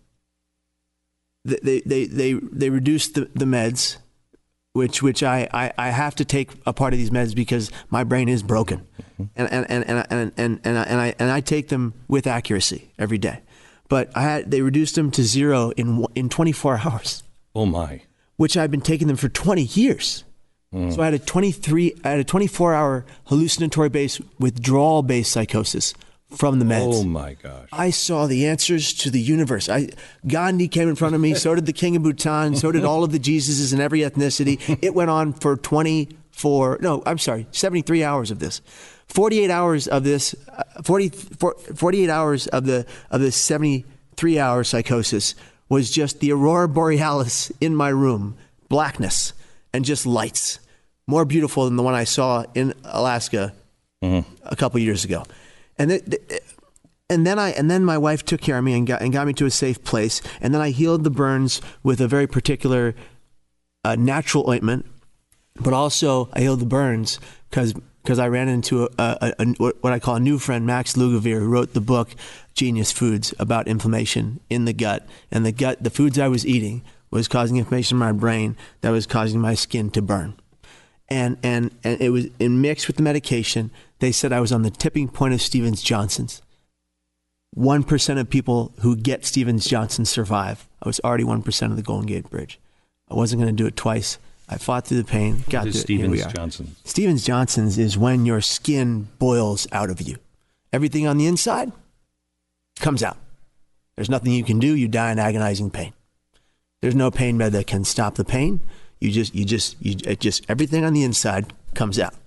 they they they they reduced the, the meds, which which I, I, I have to take a part of these meds because my brain is broken, and and and and and and, and, I, and I and I take them with accuracy every day. But I had, they reduced them to zero in in twenty-four hours. Oh my! Which I've been taking them for twenty years. Mm. So I had a twenty-three, I had a twenty-four hour hallucinatory based withdrawal based psychosis from the meds. Oh my gosh! I saw the answers to the universe. I Gandhi came in front of me. So did the King of Bhutan. So did all of the Jesuses in every ethnicity. It went on for twenty-four. No, I'm sorry, seventy-three hours of this. forty-eight hours of this, uh, forty, forty-eight hours of the of this seventy-three hour psychosis was just the aurora borealis in my room, blackness and just lights, more beautiful than the one I saw in Alaska mm-hmm. a couple years ago. And it, and then I and then my wife took care of me and got and got me to a safe place. And then I healed the burns with a very particular uh, natural ointment, but also I healed the burns because. Because I ran into a, a, a, what I call a new friend, Max Lugavere, who wrote the book Genius Foods about inflammation in the gut. And the gut, the foods I was eating was causing inflammation in my brain that was causing my skin to burn. And and, and it was in mixed with the medication. They said I was on the tipping point of Stevens-Johnson's. one percent of people who get Stevens-Johnson survive. I was already one percent of the Golden Gate Bridge. I wasn't going to do it twice. I fought through the pain, got to it. Stevens-Johnson? Stevens-Johnson's is when your skin boils out of you. Everything on the inside comes out. There's nothing you can do. You die in agonizing pain. There's no pain med that can stop the pain. You just, you just, you it just, everything on the inside comes out.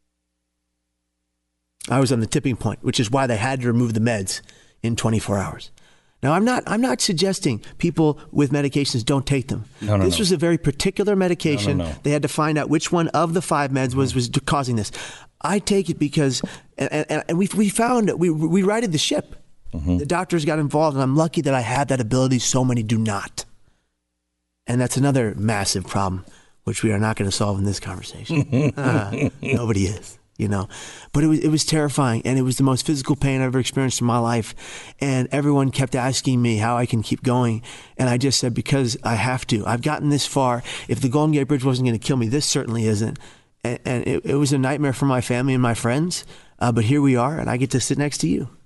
I was on the tipping point, which is why they had to remove the meds in twenty-four hours. Now, I'm not I'm not suggesting people with medications don't take them. No, no, this no. was a very particular medication. No, no, no. They had to find out which one of the five meds was, was causing this. I take it because, and, and, and we we found, we we righted the ship. Mm-hmm. The doctors got involved, and I'm lucky that I had that ability. So many do not. And that's another massive problem, which we are not going to solve in this conversation. uh, nobody is. You know, but it was it was terrifying, and it was the most physical pain I've ever experienced in my life. And everyone kept asking me how I can keep going, and I just said because I have to. I've gotten this far. If the Golden Gate Bridge wasn't going to kill me, this certainly isn't. and, and it, it was a nightmare for my family and my friends. Uh, but here we are, and I get to sit next to you.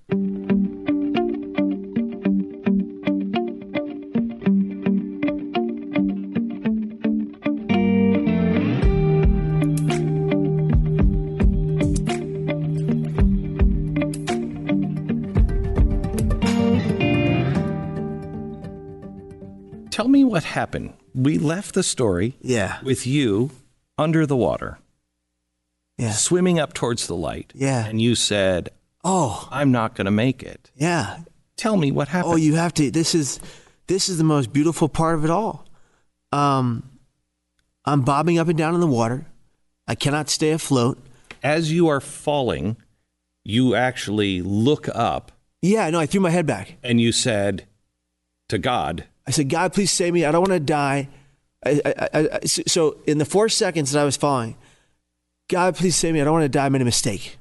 Tell me what happened. We left the story Yeah. with you under the water, Yeah. swimming up towards the light. Yeah. And you said, Oh, I'm not going to make it. yeah. Tell me what happened. Oh, you have to. This is this is the most beautiful part of it all. Um, I'm bobbing up and down in the water. I cannot stay afloat. As you are falling, you actually look up Yeah, no, I threw my head back. and you said to God, I said, God, please save me. I don't want to die. I, I, I, I, so in the four seconds that I was falling, God, please save me. I don't want to die. I made a mistake.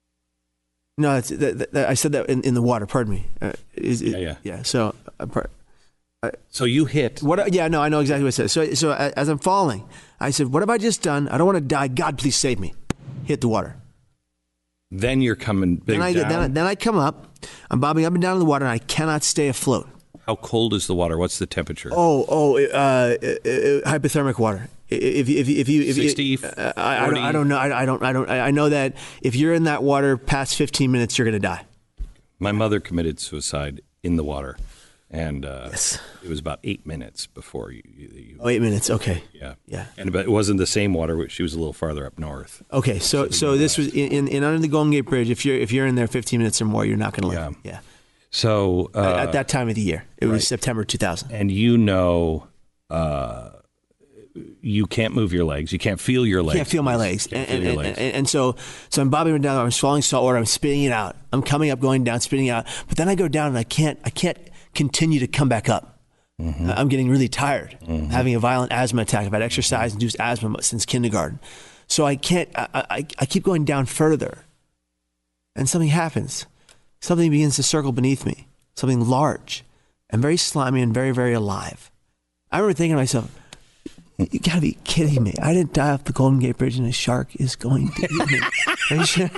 No, that's, that, that, I said that in, in the water. Pardon me. Uh, is, Yeah, yeah. Yeah, so... Uh, par- so you hit. What? Yeah, no, I know exactly what I said. So, so as I'm falling, I said, "What have I just done? I don't want to die. God, please save me." Hit the water. Then you're coming big Then I, down. then, I, then I come up. I'm bobbing up and down in the water, and I cannot stay afloat. How cold is the water? What's the temperature? Oh, oh, uh, uh, uh, hypothermic water. If if if you if sixty, you, uh, I, I, don't, I don't know. I, I don't. I don't. I know that if you're in that water past fifteen minutes, you're going to die. My mother committed suicide in the water, and uh, Yes. it was about eight minutes before you. you, you Oh, eight minutes. Okay. yeah, Yeah. and but it wasn't the same water. She was a little farther up north. Okay. So so this was in, in, in under the Golden Gate Bridge. If you're if you're in there fifteen minutes or more, you're not going to live. Yeah. Yeah. So uh, At that time of the year, it right. was September two thousand. and you know, uh, you can't move your legs. You can't feel your legs. Can't feel my legs, Can't and, feel and, your and, legs. and, and so so I'm bobbing down. I'm swallowing salt water. I'm spitting it out. I'm coming up, going down, spitting it out. But then I go down, and I can't. I can't continue to come back up. Mm-hmm. I'm getting really tired. I'm having a violent asthma attack. I've had exercise-induced asthma since kindergarten, so I can't. I, I, I keep going down further, and something happens. Something begins to circle beneath me. Something large, and very slimy, and very, very alive. I remember thinking to myself, "You got to be kidding me! I didn't die off the Golden Gate Bridge, and a shark is going to eat me." Are you sure?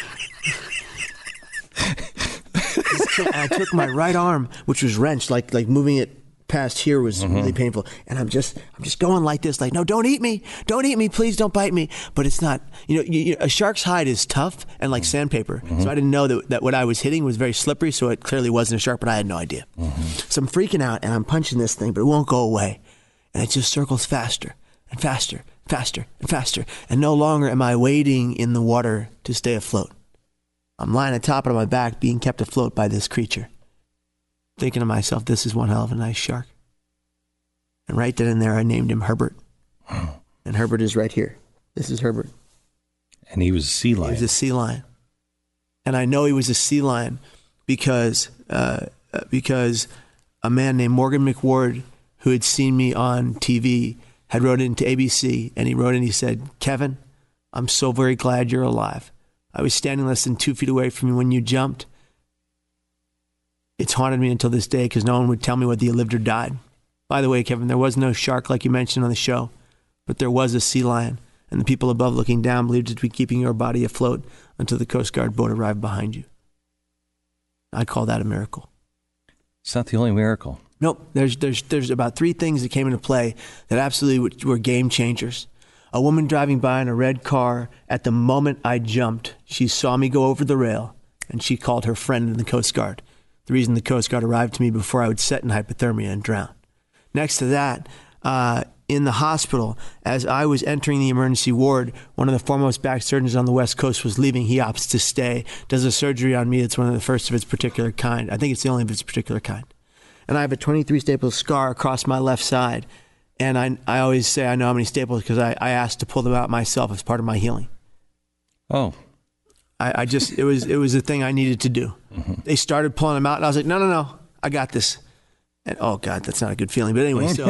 I took my right arm, which was wrenched, like like moving it past here was really painful, and I'm just I'm just going like this, like, no, don't eat me, don't eat me, please, don't bite me. But it's not, you know, you, you, a shark's hide is tough and like sandpaper, so I didn't know that that what I was hitting was very slippery, so it clearly wasn't a shark, but I had no idea. So I'm freaking out, and I'm punching this thing, but it won't go away, and it just circles faster and faster, faster and faster, and no longer am I wading in the water to stay afloat. I'm lying atop it on my back, being kept afloat by this creature. Thinking to myself, this is one hell of a nice shark. And right then and there, I named him Herbert. And Herbert is right here. This is Herbert. And he was a sea He lion. was a sea lion. And I know he was a sea lion because uh, because a man named Morgan McWard, who had seen me on T V, had wrote into A B C, and he wrote in, he said, "Kevin, I'm so very glad you're alive. I was standing less than two feet away from you when you jumped. It's haunted me until this day because no one would tell me whether you lived or died." By the way, Kevin, there was no shark like you mentioned on the show, but there was a sea lion, and the people above looking down believed it to be keeping your body afloat until the Coast Guard boat arrived behind you. I call that a miracle. It's not the only miracle. Nope. There's there's there's about three things that came into play that absolutely were game changers. A woman driving by in a red car, at the moment I jumped, she saw me go over the rail, and she called her friend in the Coast Guard. The reason the Coast Guard arrived to me before I would set in hypothermia and drown. Next to that, uh, in the hospital, as I was entering the emergency ward, one of the foremost back surgeons on the West Coast was leaving. He opts to stay, does a surgery on me that's one of the first of its particular kind. I think it's the only of its particular kind. And I have a twenty-three staple scar across my left side. And I I always say I know how many staples because I, I asked to pull them out myself as part of my healing. Oh. I, I just, it was it was a thing I needed to do. Mm-hmm. They started pulling them out, and I was like, no, no, no, I got this. And oh God, that's not a good feeling. But anyway, so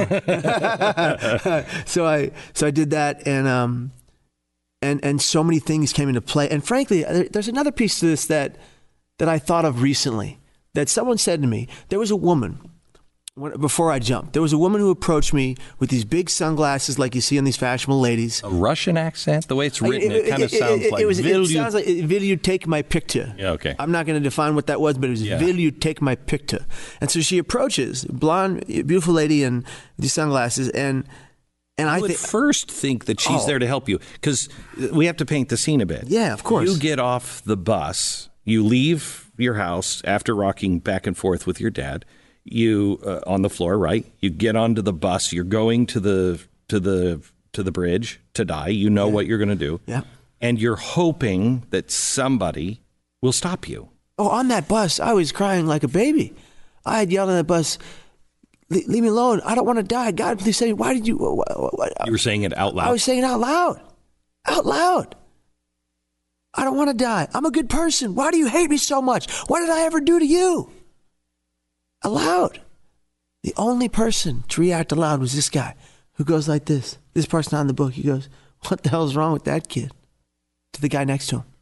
so I so I did that, and um and and so many things came into play. And frankly, there, there's another piece to this that that I thought of recently. That someone said to me, there was a woman when, before I jumped, there was a woman who approached me with these big sunglasses like you see on these fashionable ladies. A Russian accent? The way it's written, it, it kind of it, sounds it, like... It, was, will it you... sounds like, will you take my picture? Yeah, okay. I'm not going to define what that was, but it was, yeah. will you take my picture? And so she approaches, blonde, beautiful lady in these sunglasses, and... And I I would th- first think that she's oh. there to help you, because we have to paint the scene a bit. Yeah, of course. You get off the bus, you leave your house after rocking back and forth with your dad, you uh, on the floor, right? You get onto the bus, you're going to the to the to the bridge to die. You know yeah. what you're going to do. Yeah. And you're hoping that somebody will stop you. Oh, on that bus, I was crying like a baby. I had yelled on that bus, leave me alone. I don't want to die. God, please say, why did you... What, what? You were saying it out loud? I was saying it out loud. Out loud. I don't want to die. I'm a good person. Why do you hate me so much? What did I ever do to you? Aloud. The only person to react aloud was this guy who goes like this. This person on the book, he goes, what the hell's wrong with that kid? To the guy next to him.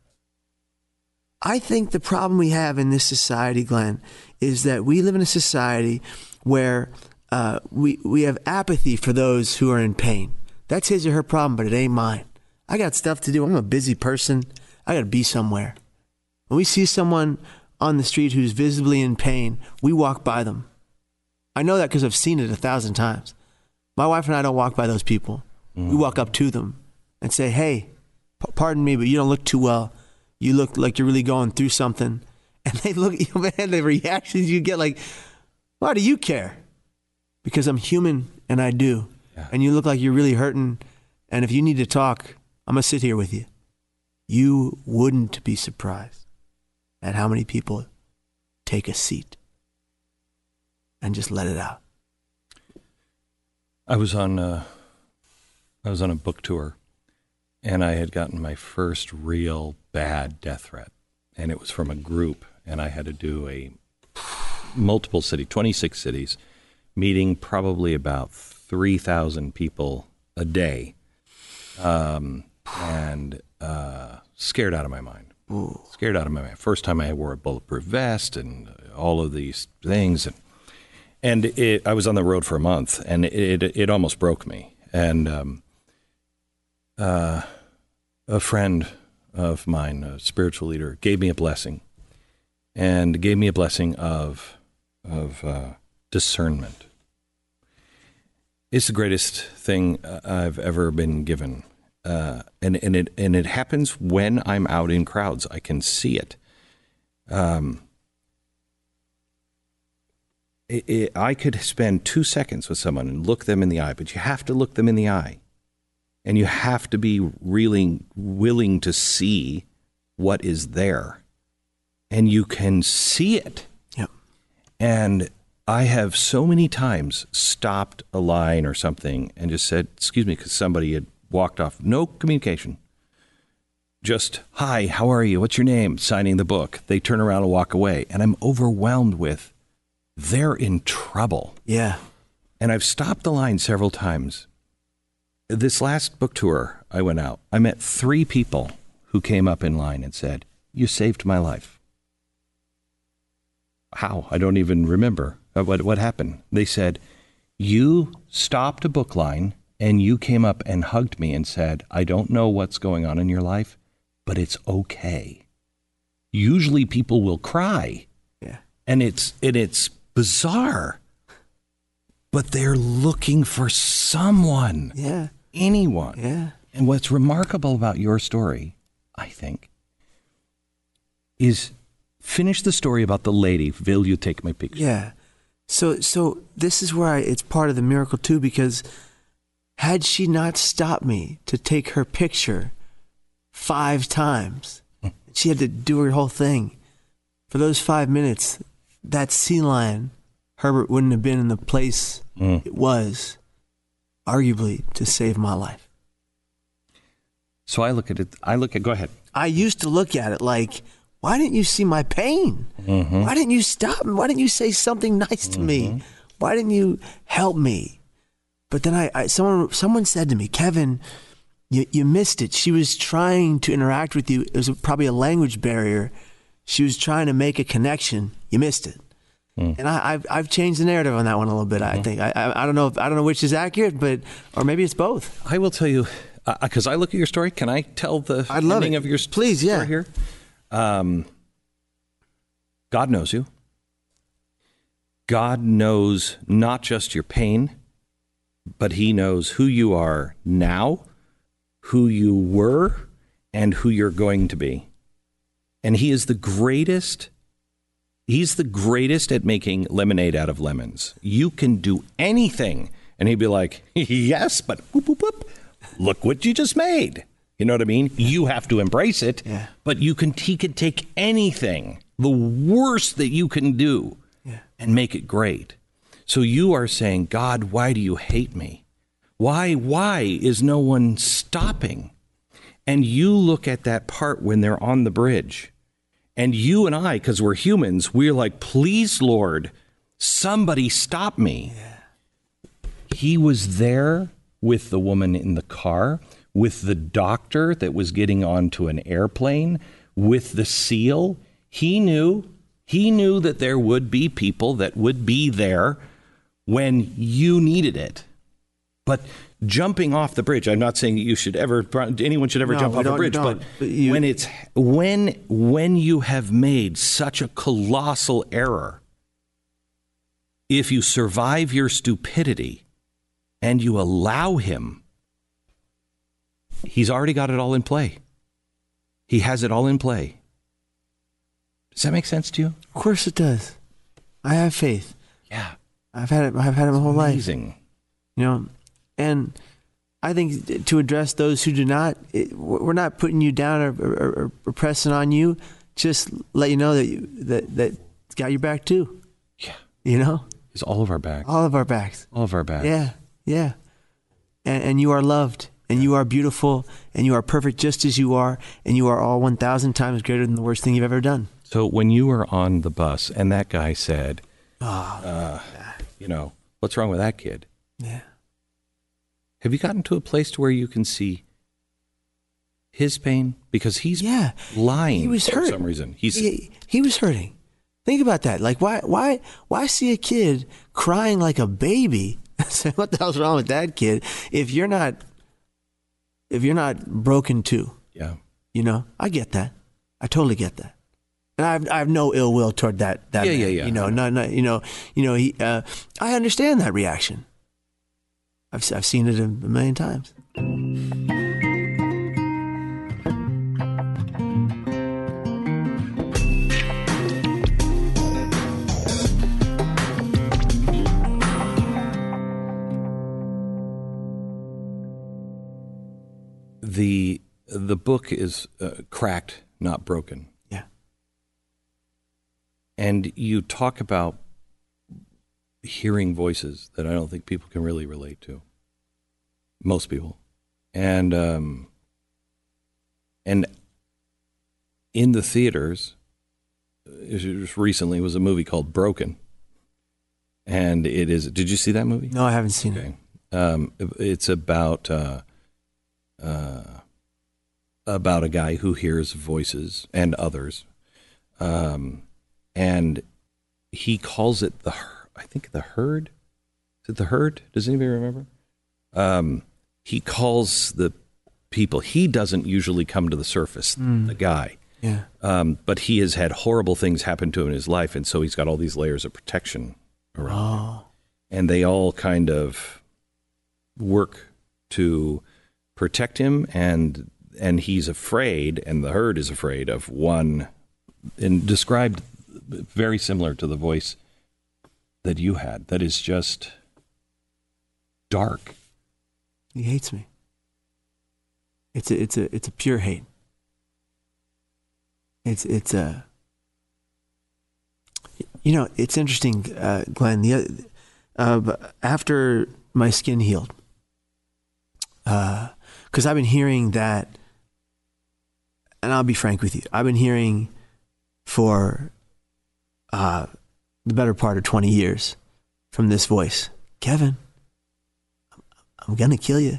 I think the problem we have in this society, Glenn, is that we live in a society where uh, we we have apathy for those who are in pain. That's his or her problem, but it ain't mine. I got stuff to do. I'm a busy person. I got to be somewhere. When we see someone on the street who's visibly in pain, we walk by them. I know that because I've seen it a thousand times. My wife and I don't walk by those people. Mm. We walk up to them and say, hey, p- pardon me, but you don't look too well. You look like you're really going through something. And they look, you know, man, the reactions you get like, why do you care? Because I'm human and I do. Yeah. And you look like you're really hurting. And if you need to talk, I'm going to sit here with you. You wouldn't be surprised at how many people take a seat and just let it out. I was on uh, I was on a book tour, and I had gotten my first real bad death threat, and it was from a group, and I had to do a multiple city, twenty-six cities, meeting probably about three thousand people a day, um, and uh, scared out of my mind. Ooh. Scared out of my mind. First time I wore a bulletproof vest and all of these things, and and it, I was on the road for a month, and it it, it almost broke me. And um, uh, a friend of mine, a spiritual leader, gave me a blessing, and gave me a blessing of of uh, discernment. It's the greatest thing I've ever been given. Uh, and, and it and it happens when I'm out in crowds. I can see it. Um, it, it. I could spend two seconds with someone and look them in the eye, but you have to look them in the eye. And you have to be really willing to see what is there. And you can see it. Yep. And I have so many times stopped a line or something and just said, excuse me, because somebody had walked off. No communication. Just, hi, how are you? What's your name? Signing the book. They turn around and walk away. And I'm overwhelmed with, they're in trouble. Yeah. And I've stopped the line several times. This last book tour I went out, I met three people who came up in line and said, you saved my life. How? I don't even remember. What, what happened? They said, you stopped a book line and you came up and hugged me and said, I don't know what's going on in your life, but it's okay. Usually people will cry. Yeah. And it's and it's bizarre. But they're looking for someone. Yeah. Anyone. Yeah. And what's remarkable about your story, I think, is finish the story about the lady. Will you take my picture? Yeah. So so this is where I, it's part of the miracle too, because had she not stopped me to take her picture five times, she had to do her whole thing. For those five minutes, that sea lion, Herbert, wouldn't have been in the place mm. it was, arguably, to save my life. So I look at it, I look at, go ahead. I used to look at it like, why didn't you see my pain? Mm-hmm. Why didn't you stop me? Why didn't you say something nice to mm-hmm. me? Why didn't you help me? But then I, I someone someone said to me, Kevin, you, you missed it. She was trying to interact with you. It was probably a language barrier. She was trying to make a connection. You missed it. Mm. And I, I've I've changed the narrative on that one a little bit. I mm. think I, I I don't know if, I don't know which is accurate, but or maybe it's both. I will tell you because uh, I look at your story. Can I tell the I'd love ending it. of your Please, story yeah. here? Um, God knows you. God knows not just your pain, but He knows who you are now, who you were, and who you're going to be. And He is the greatest. He's the greatest at making lemonade out of lemons. You can do anything. And He'd be like, yes, but whoop, whoop, whoop. Look what you just made. You know what I mean? You have to embrace it, yeah. but you can, he can take anything, the worst that you can do, yeah. and make it great. So you are saying, God, why do you hate me? Why, why is no one stopping? And you look at that part when they're on the bridge. And you and I, because we're humans, we're like, please, Lord, somebody stop me. Yeah. He was there with the woman in the car, with the doctor that was getting onto an airplane, with the SEAL. He knew, he knew that there would be people that would be there when you needed it. But jumping off the bridge, I'm not saying you should ever, anyone should ever no, jump off a bridge, but, but you, when it's, when, when you have made such a colossal error, if you survive your stupidity and you allow Him, He's already got it all in play. He has it all in play. Does that make sense to you? Of course it does. I have faith. Yeah. I've had it, I've had it my whole Amazing. life. Amazing. You know, and I think to address those who do not, it, we're not putting you down or, or, or pressing on you. Just let you know that you, that that it's got your back too. Yeah, you know, it's all of our backs. All of our backs. All of our backs. Yeah, yeah. And, and you are loved, and yeah. you are beautiful, and you are perfect just as you are, and you are all one thousand times greater than the worst thing you've ever done. So when you were on the bus and that guy said, "Oh, uh, you know, what's wrong with that kid?" Yeah. Have you gotten to a place to where you can see his pain? Because he's yeah. lying he was for hurt. some reason. He's he, he was hurting. Think about that. Like, why why, why see a kid crying like a baby? Say, what the hell's wrong with that kid? If you're not, if you're not broken too. Yeah. You know, I get that. I totally get that. And I have, I have no ill will toward that. that yeah, man. yeah, yeah. You know, no, no, you know, you know, he, uh, I understand that reaction. I've I've seen it a million times. The the book is uh, Cracked, Not Broken. Yeah. And you talk about hearing voices that I don't think people can really relate to. Most people. And um, and in the theaters, just recently was a movie called Broken. And it is, did you see that movie? No, I haven't seen okay. it. Um, it's about uh, uh, about a guy who hears voices and others. Um, and he calls it the I think the herd. Is it the herd? Does anybody remember? Um, he calls the people. He doesn't usually come to the surface, mm. the guy. Yeah. Um, but he has had horrible things happen to him in his life, and so he's got all these layers of protection around oh. him. And they all kind of work to protect him, and and he's afraid, and the herd is afraid of one, and described very similar to the voice that you had, that is just dark. He hates me. It's a, it's a, it's a pure hate. It's, it's a, you know, it's interesting, uh, Glenn, the, uh, after my skin healed, uh, cause I've been hearing that, and I'll be frank with you, I've been hearing for, uh, the better part of twenty years from this voice, Kevin, I'm going to kill you.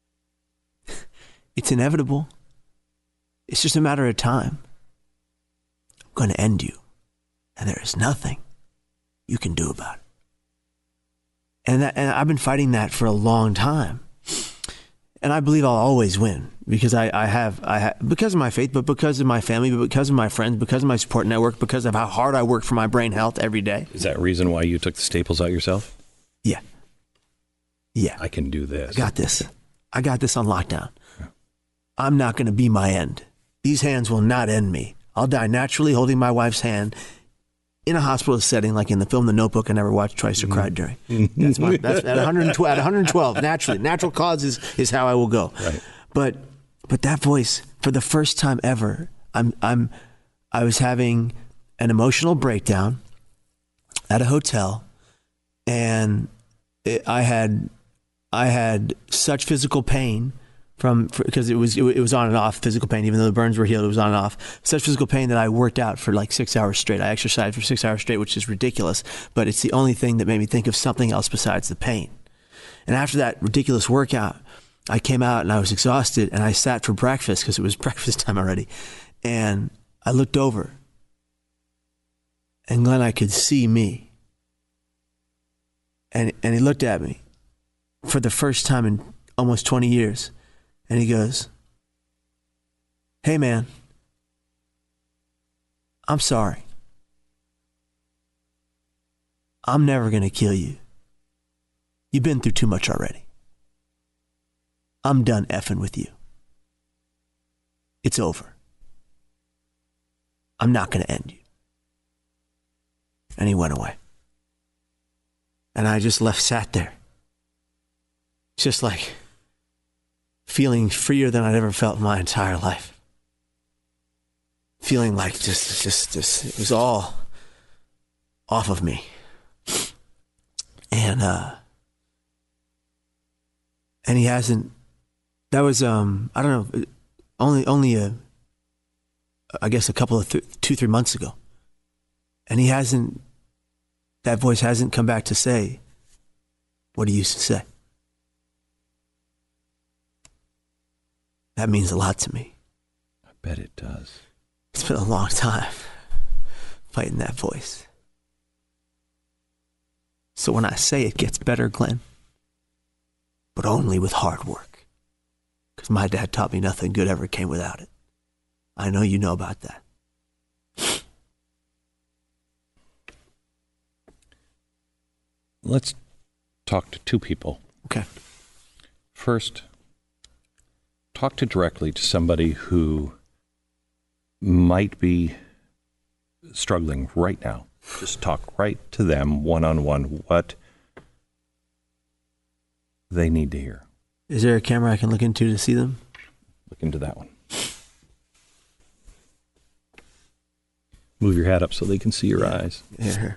It's inevitable. It's just a matter of time. I'm going to end you. And there is nothing you can do about it. And that, and I've been fighting that for a long time. And I believe I'll always win because I, I have, I have, because of my faith, but because of my family, but because of my friends, because of my support network, because of how hard I work for my brain health every day. Is that reason why you took the staples out yourself? Yeah. Yeah. I can do this. I got this. I got this on lockdown. Yeah. I'm not going to be my end. These hands will not end me. I'll die naturally holding my wife's hand in a hospital setting, like in the film The Notebook I never watched twice or cried during. That's my, that's at one hundred twelve, at one hundred twelve, naturally. Natural causes is how I will go. Right. But but that voice, for the first time ever, I'm I'm I was having an emotional breakdown at a hotel, and it, I had I had such physical pain from because it was it, it was on and off physical pain. Even though the burns were healed, it was on and off. Such physical pain that I worked out for like six hours straight. I exercised for six hours straight, which is ridiculous. But it's the only thing that made me think of something else besides the pain. And after that ridiculous workout, I came out and I was exhausted, and I sat for breakfast because it was breakfast time already. And I looked over, and Glenn, I could see me. And and he looked at me for the first time in almost twenty years. And he goes, "Hey, man, I'm sorry. I'm never going to kill you. You've been through too much already. I'm done effing with you. It's over. I'm not going to end you." And he went away. And I just left, sat there. Just like feeling freer than I'd ever felt in my entire life. Feeling like just, just, just, it was all off of me. And, uh, and he hasn't, that was, um, I don't know, only, only a, I guess a couple of, th- two, three months ago. And he hasn't, that voice hasn't come back to say what he used to say. That means a lot to me. I bet it does. It's been a long time fighting that voice. So when I say it gets better, Glenn, but only with hard work, because my dad taught me nothing good ever came without it. I know you know about that. Let's talk to two people. Okay. First, talk to directly to somebody who might be struggling right now. Just talk right to them one-on-one what they need to hear. Is there a camera I can look into to see them? Look into that one. Move your hat up so they can see your yeah. eyes. Here.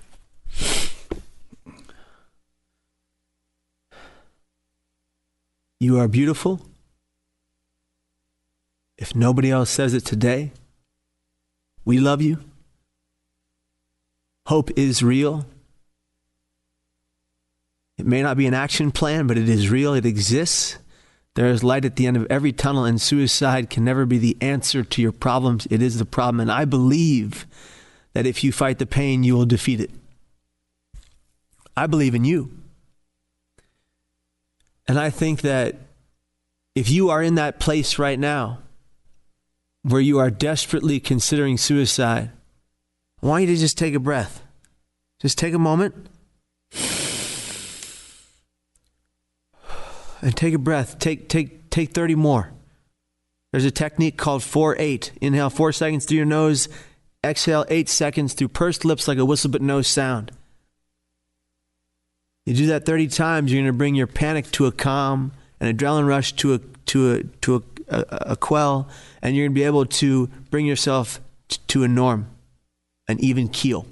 You are beautiful. If nobody else says it today, we love you. Hope is real. It may not be an action plan, but it is real. It exists. There is light at the end of every tunnel, and suicide can never be the answer to your problems. It is the problem. And I believe that if you fight the pain, you will defeat it. I believe in you. And I think that if you are in that place right now where you are desperately considering suicide, I want you to just take a breath. Just take a moment and take a breath. Take take take thirty more. There's a technique called four eight. Inhale four seconds through your nose. Exhale eight seconds through pursed lips like a whistle but no sound. You do that thirty times, you're going to bring your panic to a calm, an adrenaline rush to a to a to a, a, a quell, and you're going to be able to bring yourself t- to a norm, an even keel.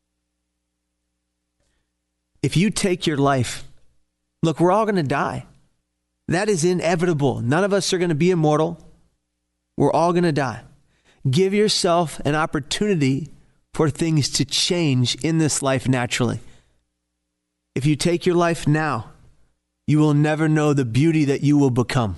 If you take your life, look, we're all going to die. That is inevitable. None of us are going to be immortal. We're all going to die. Give yourself an opportunity for things to change in this life naturally. If you take your life now, you will never know the beauty that you will become.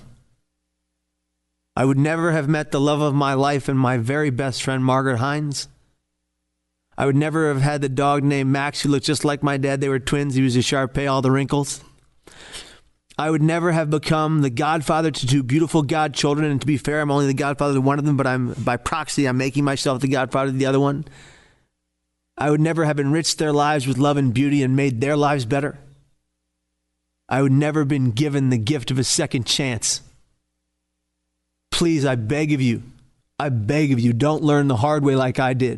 I would never have met the love of my life and my very best friend, Margaret Hines. I would never have had the dog named Max who looked just like my dad. They were twins. He was a Shar-Pei, all the wrinkles. I would never have become the godfather to two beautiful godchildren. And to be fair, I'm only the godfather to one of them, but I'm by proxy, I'm making myself the godfather to the other one. I would never have enriched their lives with love and beauty and made their lives better. I would never have been given the gift of a second chance. Please, I beg of you, I beg of you, don't learn the hard way like I did.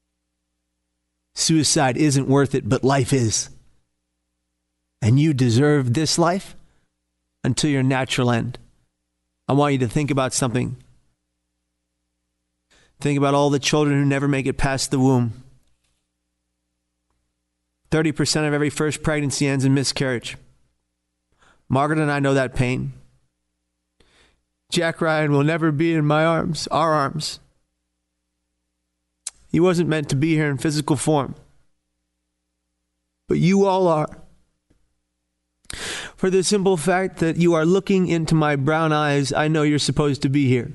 Suicide isn't worth it, but life is. And you deserve this life until your natural end. I want you to think about something. Think about all the children who never make it past the womb. thirty percent of every first pregnancy ends in miscarriage. Margaret and I know that pain. Jack Ryan will never be in my arms, our arms. He wasn't meant to be here in physical form. But you all are. For the simple fact that you are looking into my brown eyes, I know you're supposed to be here.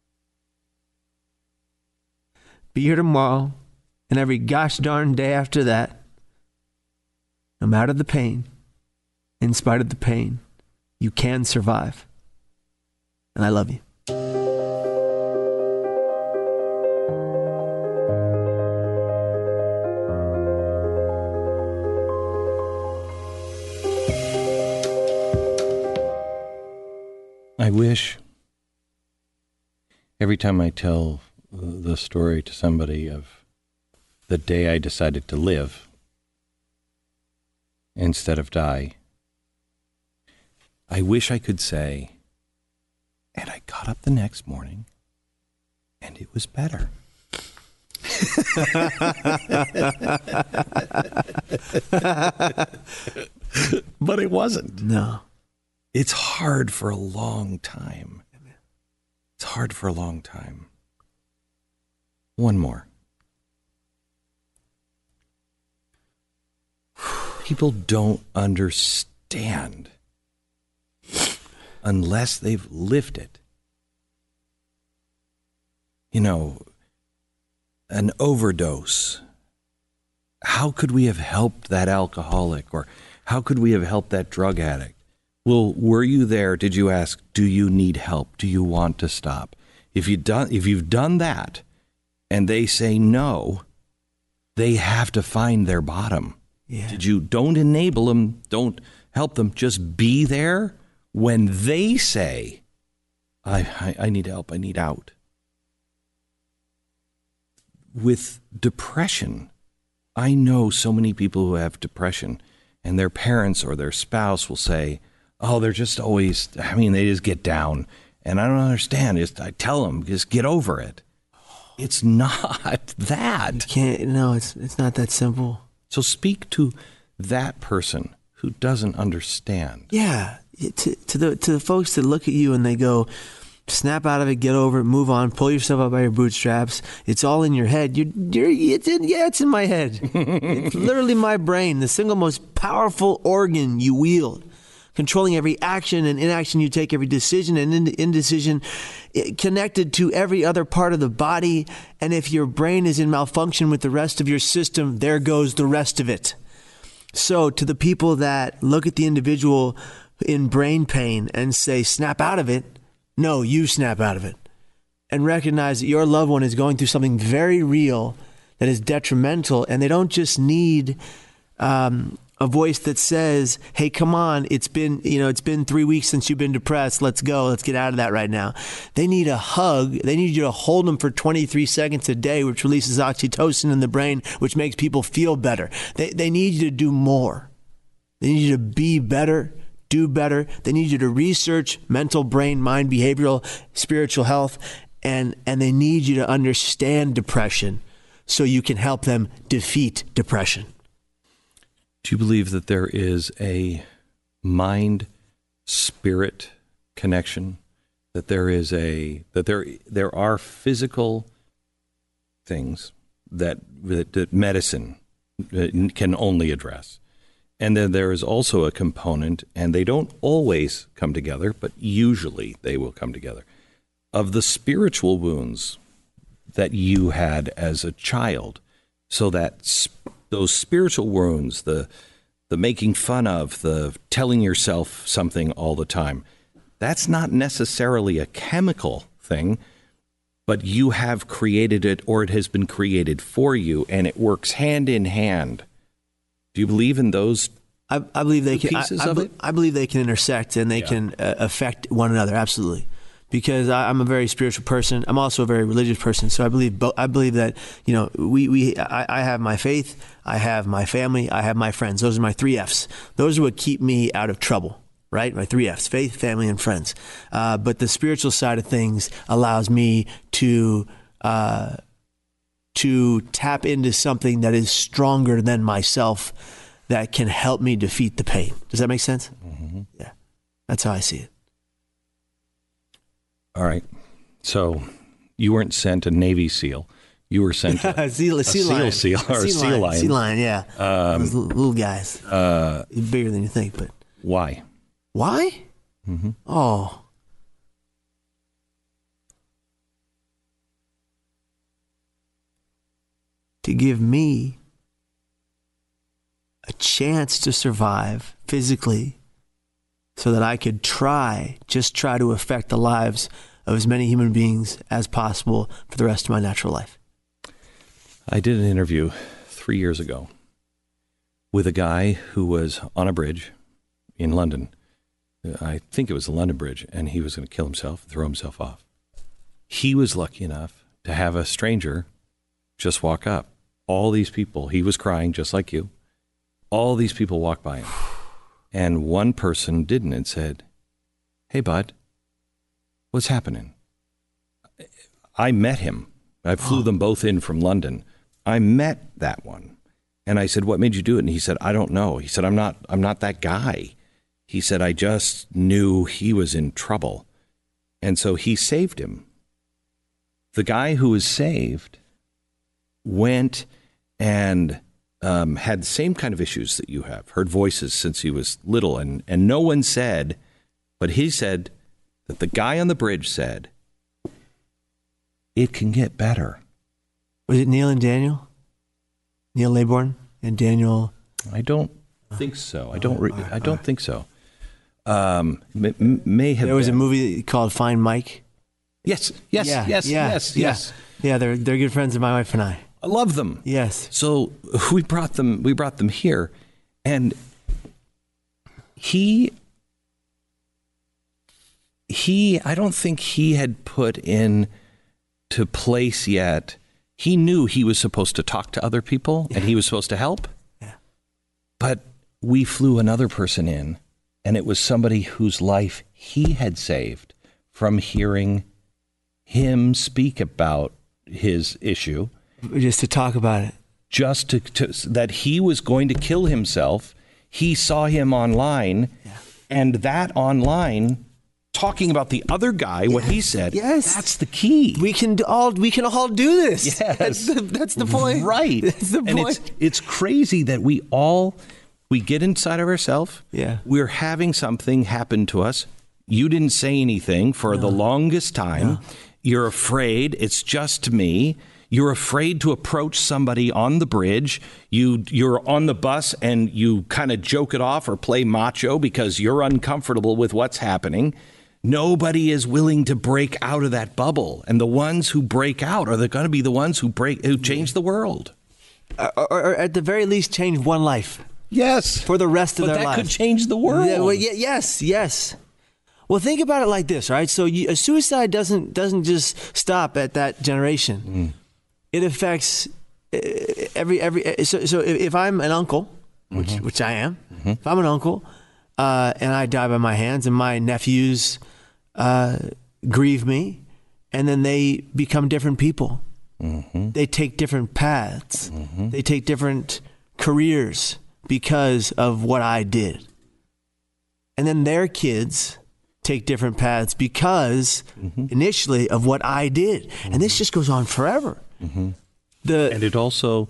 Be here tomorrow and every gosh darn day after that. No matter the pain, in spite of the pain, you can survive. And I love you. I wish every time I tell the story to somebody of the day I decided to live instead of die, I wish I could say, and I got up the next morning and it was better. But it wasn't. No. It's hard for a long time. It's hard for a long time. One more. People don't understand unless they've lived it. You know, an overdose. How could we have helped that alcoholic? Or how could we have helped that drug addict? Well, were you there? Did you ask, do you need help? Do you want to stop? If you done, if you've done that and they say no, they have to find their bottom. Yeah. Did you, don't enable them, don't help them, just be there when they say, I, I, I need help, I need out. With depression, I know so many people who have depression and their parents or their spouse will say, oh, they're just always, I mean, they just get down. And I don't understand. Just, I tell them, just get over it. It's not that. You can't, no, it's it's not that simple. So speak to that person who doesn't understand. Yeah. To, to the to the folks that look at you and they go, snap out of it, get over it, move on, pull yourself up by your bootstraps. It's all in your head. You're, you're, it's in, yeah, it's in my head. It's literally my brain, the single most powerful organ you wield, controlling every action and inaction you take, every decision and indecision, connected to every other part of the body. And if your brain is in malfunction with the rest of your system, there goes the rest of it. So to the people that look at the individual in brain pain and say, snap out of it, no, you snap out of it and recognize that your loved one is going through something very real that is detrimental. And they don't just need um, a voice that says, hey, come on, it's been, you know, it's been three weeks since you've been depressed. Let's go. Let's get out of that right now. They need a hug. They need you to hold them for twenty-three seconds a day, which releases oxytocin in the brain, which makes people feel better. They, they need you to do more. They need you to be better, do better. They need you to research mental, brain, mind, behavioral, spiritual health, and, and they need you to understand depression so you can help them defeat depression. Do you believe that there is a mind-spirit connection? That there is a that there there are physical things that that, that medicine can only address, and then there is also a component, and they don't always come together, but usually they will come together, of the spiritual wounds that you had as a child. So that sp- those spiritual wounds, the the making fun of, the telling yourself something all the time, that's not necessarily a chemical thing, but you have created it, or it has been created for you, and it works hand in hand. Do you believe in those? I, I believe they Two can. I, pieces I, of be- it? I believe they can intersect and they Yeah. can uh, affect one another. Absolutely, because I, I'm a very spiritual person. I'm also a very religious person. So I believe. Bo- I believe that you know we we. I, I have my faith. I have my family. I have my friends. Those are my three F's. Those are what keep me out of trouble. Right, my three F's: faith, family, and friends. Uh, but the spiritual side of things allows me to. Uh, to tap into something that is stronger than myself that can help me defeat the pain. Does that make sense? Mm-hmm. Yeah. That's how I see it. All right. So you weren't sent a Navy SEAL. You were sent a, sea, a sea seal lion. seal or a sea lion. lion. Sea lion, yeah. Um, Those little, little guys. Uh, Bigger than you think, but why? why? Mm-hmm. Oh. To give me a chance to survive physically so that I could try, just try to affect the lives of as many human beings as possible for the rest of my natural life. I did an interview three years ago with a guy who was on a bridge in London. I think it was the London Bridge, and he was going to kill himself, throw himself off. He was lucky enough to have a stranger just walk up. All these people, he was crying just like you. All these people walked by him. And one person didn't and said, "Hey, bud, what's happening?" I met him. I flew them both in from London. I met that one. And I said, "What made you do it?" And he said, "I don't know." He said, I'm not, I'm not that guy. He said, "I just knew he was in trouble." And so he saved him. The guy who was saved went and um, had the same kind of issues that you have, heard voices since he was little. And, and no one said, but he said that the guy on the bridge said, "It can get better." Was it Neil and Daniel? Neil Laybourne and Daniel? I don't think so. I don't. Re- I don't think so. Um, may, may have. There was been. a movie called Find Mike. Yes. Yes. Yeah, yes. yeah, yes. yeah. Yes. Yeah, they're they're good friends of my wife and I. I love them. Yes. So we brought them. We brought them here, and he. He. I don't think he had put in to place yet. He knew he was supposed to talk to other people, yeah. and he was supposed to help. Yeah. But we flew another person in, and it was somebody whose life he had saved from hearing him speak about his issue. Just to talk about it. Just to, to that he was going to kill himself. He saw him online, yeah. and that online talking about the other guy, what he said. Yes, that's the key. We can do all. We can all do this. Yes, that's the, that's the point. Right. That's the and point. It's, it's crazy that we all we get inside of ourselves. Yeah, we're having something happen to us. You didn't say anything for no. the longest time. No. You're afraid. It's just me. You're afraid to approach somebody on the bridge. You, you're on the bus and you kind of joke it off or play macho because you're uncomfortable with what's happening. Nobody is willing to break out of that bubble. And the ones who break out are going to be the ones who break, who change the world. Uh, or, or at the very least, change one life. Yes. For the rest of but their lives. But that could change the world. Yeah, well, yeah, yes, yes. Well, think about it like this, right? So you, a suicide doesn't doesn't just stop at that generation. Mm. It affects every every. So, so if, if I'm an uncle, which mm-hmm. which I am, mm-hmm. if I'm an uncle, uh, and I die by my hands, and my nephews uh, grieve me, and then they become different people. Mm-hmm. They take different paths. Mm-hmm. They take different careers because of what I did, and then their kids take different paths because mm-hmm. initially of what I did. Mm-hmm. And this just goes on forever. Mm-hmm. The And it also,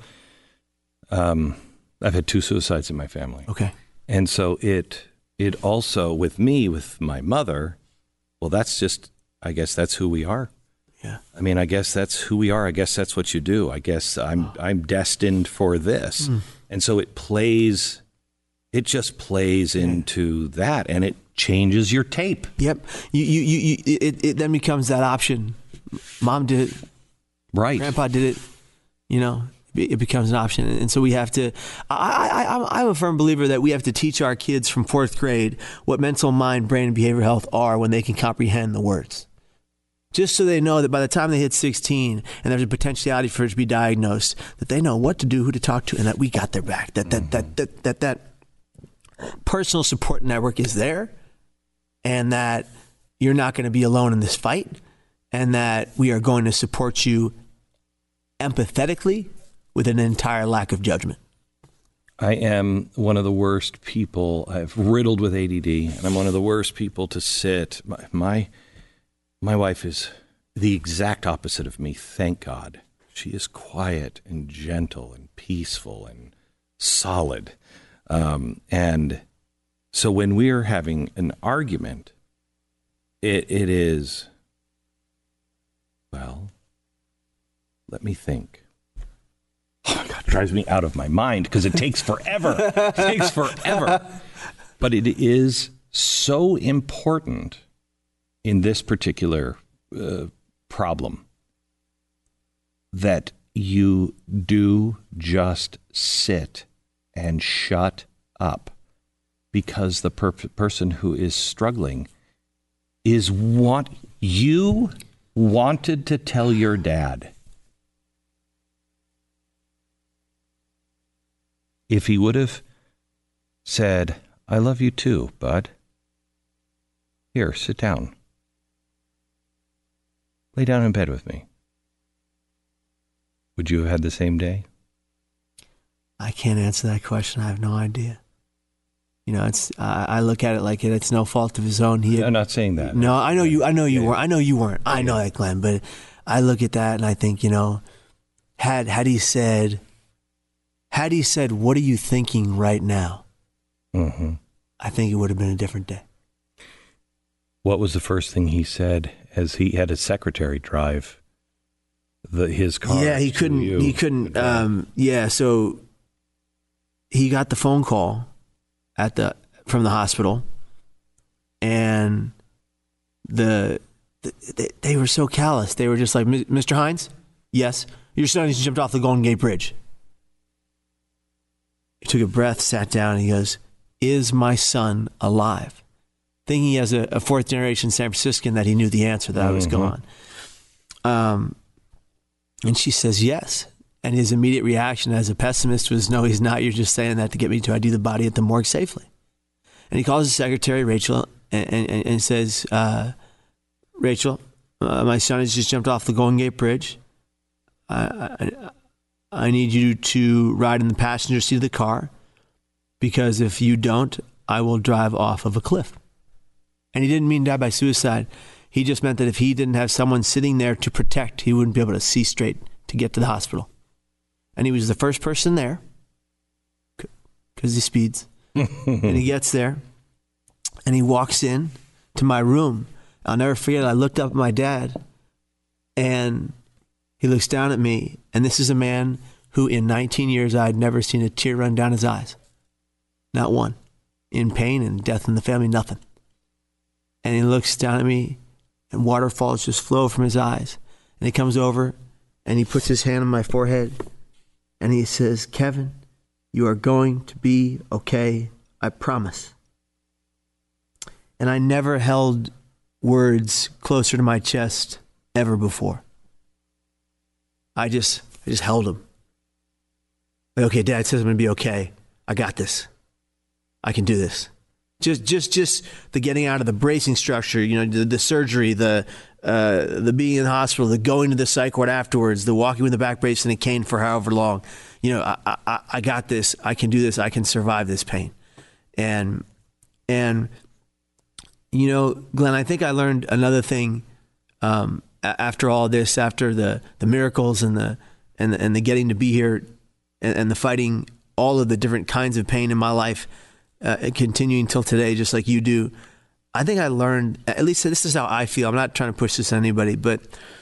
um, I've had two suicides in my family. Okay. And so it, it also, with me, with my mother, well, that's just, I guess that's who we are. Yeah. I mean, I guess that's who we are. I guess that's what you do. I guess I'm oh. I'm destined for this. Mm. And so it plays, it just plays yeah. into that, and it changes your tape. Yep. You, you, you, you it, it then becomes that option. Mom did it. Right. Grandpa did it. You know, it becomes an option. And so we have to, I, I, I'm a firm believer that we have to teach our kids from fourth grade what mental, mind, brain, and behavioral health are when they can comprehend the words. Just so they know that by the time they hit sixteen and there's a potentiality for it to be diagnosed, that they know what to do, who to talk to, and that we got their back. That that, mm-hmm. that, that, that, that personal support network is there, and that you're not going to be alone in this fight, and that we are going to support you empathetically with an entire lack of judgment. I am one of the worst people. I've riddled with A D D, and I'm one of the worst people to sit. My my, my wife is the exact opposite of me, thank God. She is quiet and gentle and peaceful and solid. Um, and so when we're having an argument, it it is, well, let me think. Oh my God, it drives me out of my mind because it takes forever. It takes forever. But it is so important in this particular uh, problem that you do just sit and shut up, because the per- person who is struggling is want you wanted to tell your dad. If he would have said, I love you too, bud. Here, sit down. Lay down in bed with me. Would you have had the same day? I can't answer that question. I have no idea. You know, it's I, I look at it like it, it's no fault of his own. He, I'm not saying that. No, I know you. I know you yeah. weren't. I know you weren't. I know that, Glenn. But I look at that and I think, you know, had had he said, had he said, "What are you thinking right now?" Mm-hmm. I think it would have been a different day. What was the first thing he said as he had his secretary drive the his car? Yeah, he couldn't. You? He couldn't. Um, yeah, so he got the phone call at the from the hospital, and the, the they, they were so callous. They were just like, "Mister Hines, yes, your son has jumped off the Golden Gate Bridge." He took a breath, sat down, and he goes, "Is my son alive?" Thinking as a, a fourth generation San Franciscan that he knew the answer, that mm-hmm. I was gone. Um, and she says, yes. And his immediate reaction as a pessimist was, no, he's not. You're just saying that to get me to I D the body at the morgue safely. And he calls his secretary, Rachel, and, and, and says, uh, Rachel, uh, my son has just jumped off the Golden Gate Bridge. I, I, I need you to ride in the passenger seat of the car, because if you don't, I will drive off of a cliff. And he didn't mean die by suicide. He just meant that if he didn't have someone sitting there to protect, he wouldn't be able to see straight to get to the hospital. And he was the first person there, because he speeds. And he gets there, and he walks in to my room. I'll never forget, I looked up at my dad, and he looks down at me. And this is a man who in nineteen years I had never seen a tear run down his eyes. Not one. In pain and death in the family, nothing. And he looks down at me, and waterfalls just flow from his eyes. And he comes over, and he puts his hand on my forehead, and he says, Kevin, you are going to be okay, I promise. And I never held words closer to my chest ever before. I just, I just held him. Like, okay, Dad says I'm going to be okay. I got this. I can do this. Just, just, just the getting out of the bracing structure, you know, the, the surgery, the, uh, the being in the hospital, the going to the psych ward afterwards, the walking with the back brace and a cane for however long. You know, I, I, I got this. I can do this. I can survive this pain. And, and, you know, Glenn, I think I learned another thing um, after all this, after the, the miracles and the, and the, and the getting to be here and, and the fighting all of the different kinds of pain in my life. Uh, continuing till today, just like you do. I think I learned, at least this is how I feel. I'm not trying to push this on anybody, but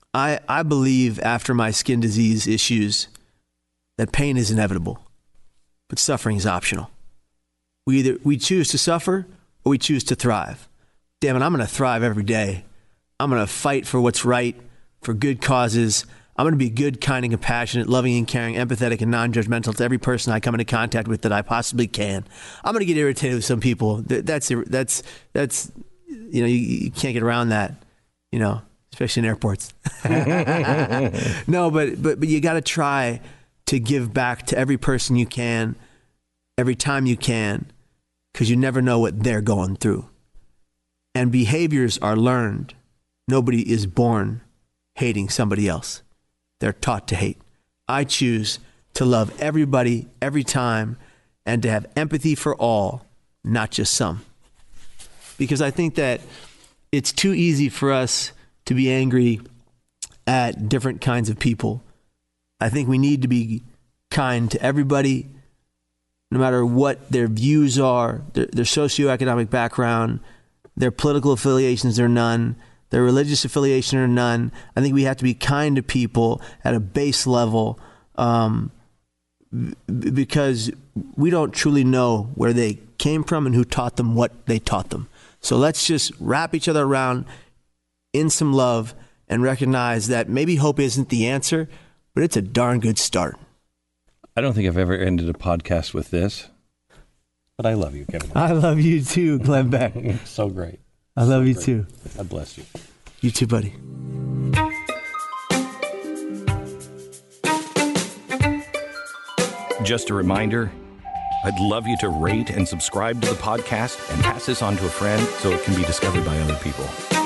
I, I believe after my skin disease issues that pain is inevitable, but suffering is optional. We either we choose to suffer or we choose to thrive. Damn it, I'm going to thrive every day. I'm going to fight for what's right, for good causes. I'm going to be good, kind, and compassionate, loving and caring, empathetic, and non-judgmental to every person I come into contact with that I possibly can. I'm going to get irritated with some people. That's, that's, that's, you know, you, you can't get around that, you know, especially in airports. No, but, but, but you got to try to give back to every person you can, every time you can, because you never know what they're going through. And behaviors are learned. Nobody is born hating somebody else. They're taught to hate. I choose to love everybody every time and to have empathy for all, not just some. Because I think that it's too easy for us to be angry at different kinds of people. I think we need to be kind to everybody, no matter what their views are, their, their socioeconomic background, their political affiliations or none, their religious affiliation or none. I think we have to be kind to people at a base level um, b- because we don't truly know where they came from and who taught them what they taught them. So let's just wrap each other around in some love and recognize that maybe hope isn't the answer, but it's a darn good start. I don't think I've ever ended a podcast with this, but I love you, Kevin. I love you too, Glenn Beck. So great. I love so you great. too. God bless you. You too, buddy. Just a reminder, I'd love you to rate and subscribe to the podcast and pass this on to a friend so it can be discovered by other people.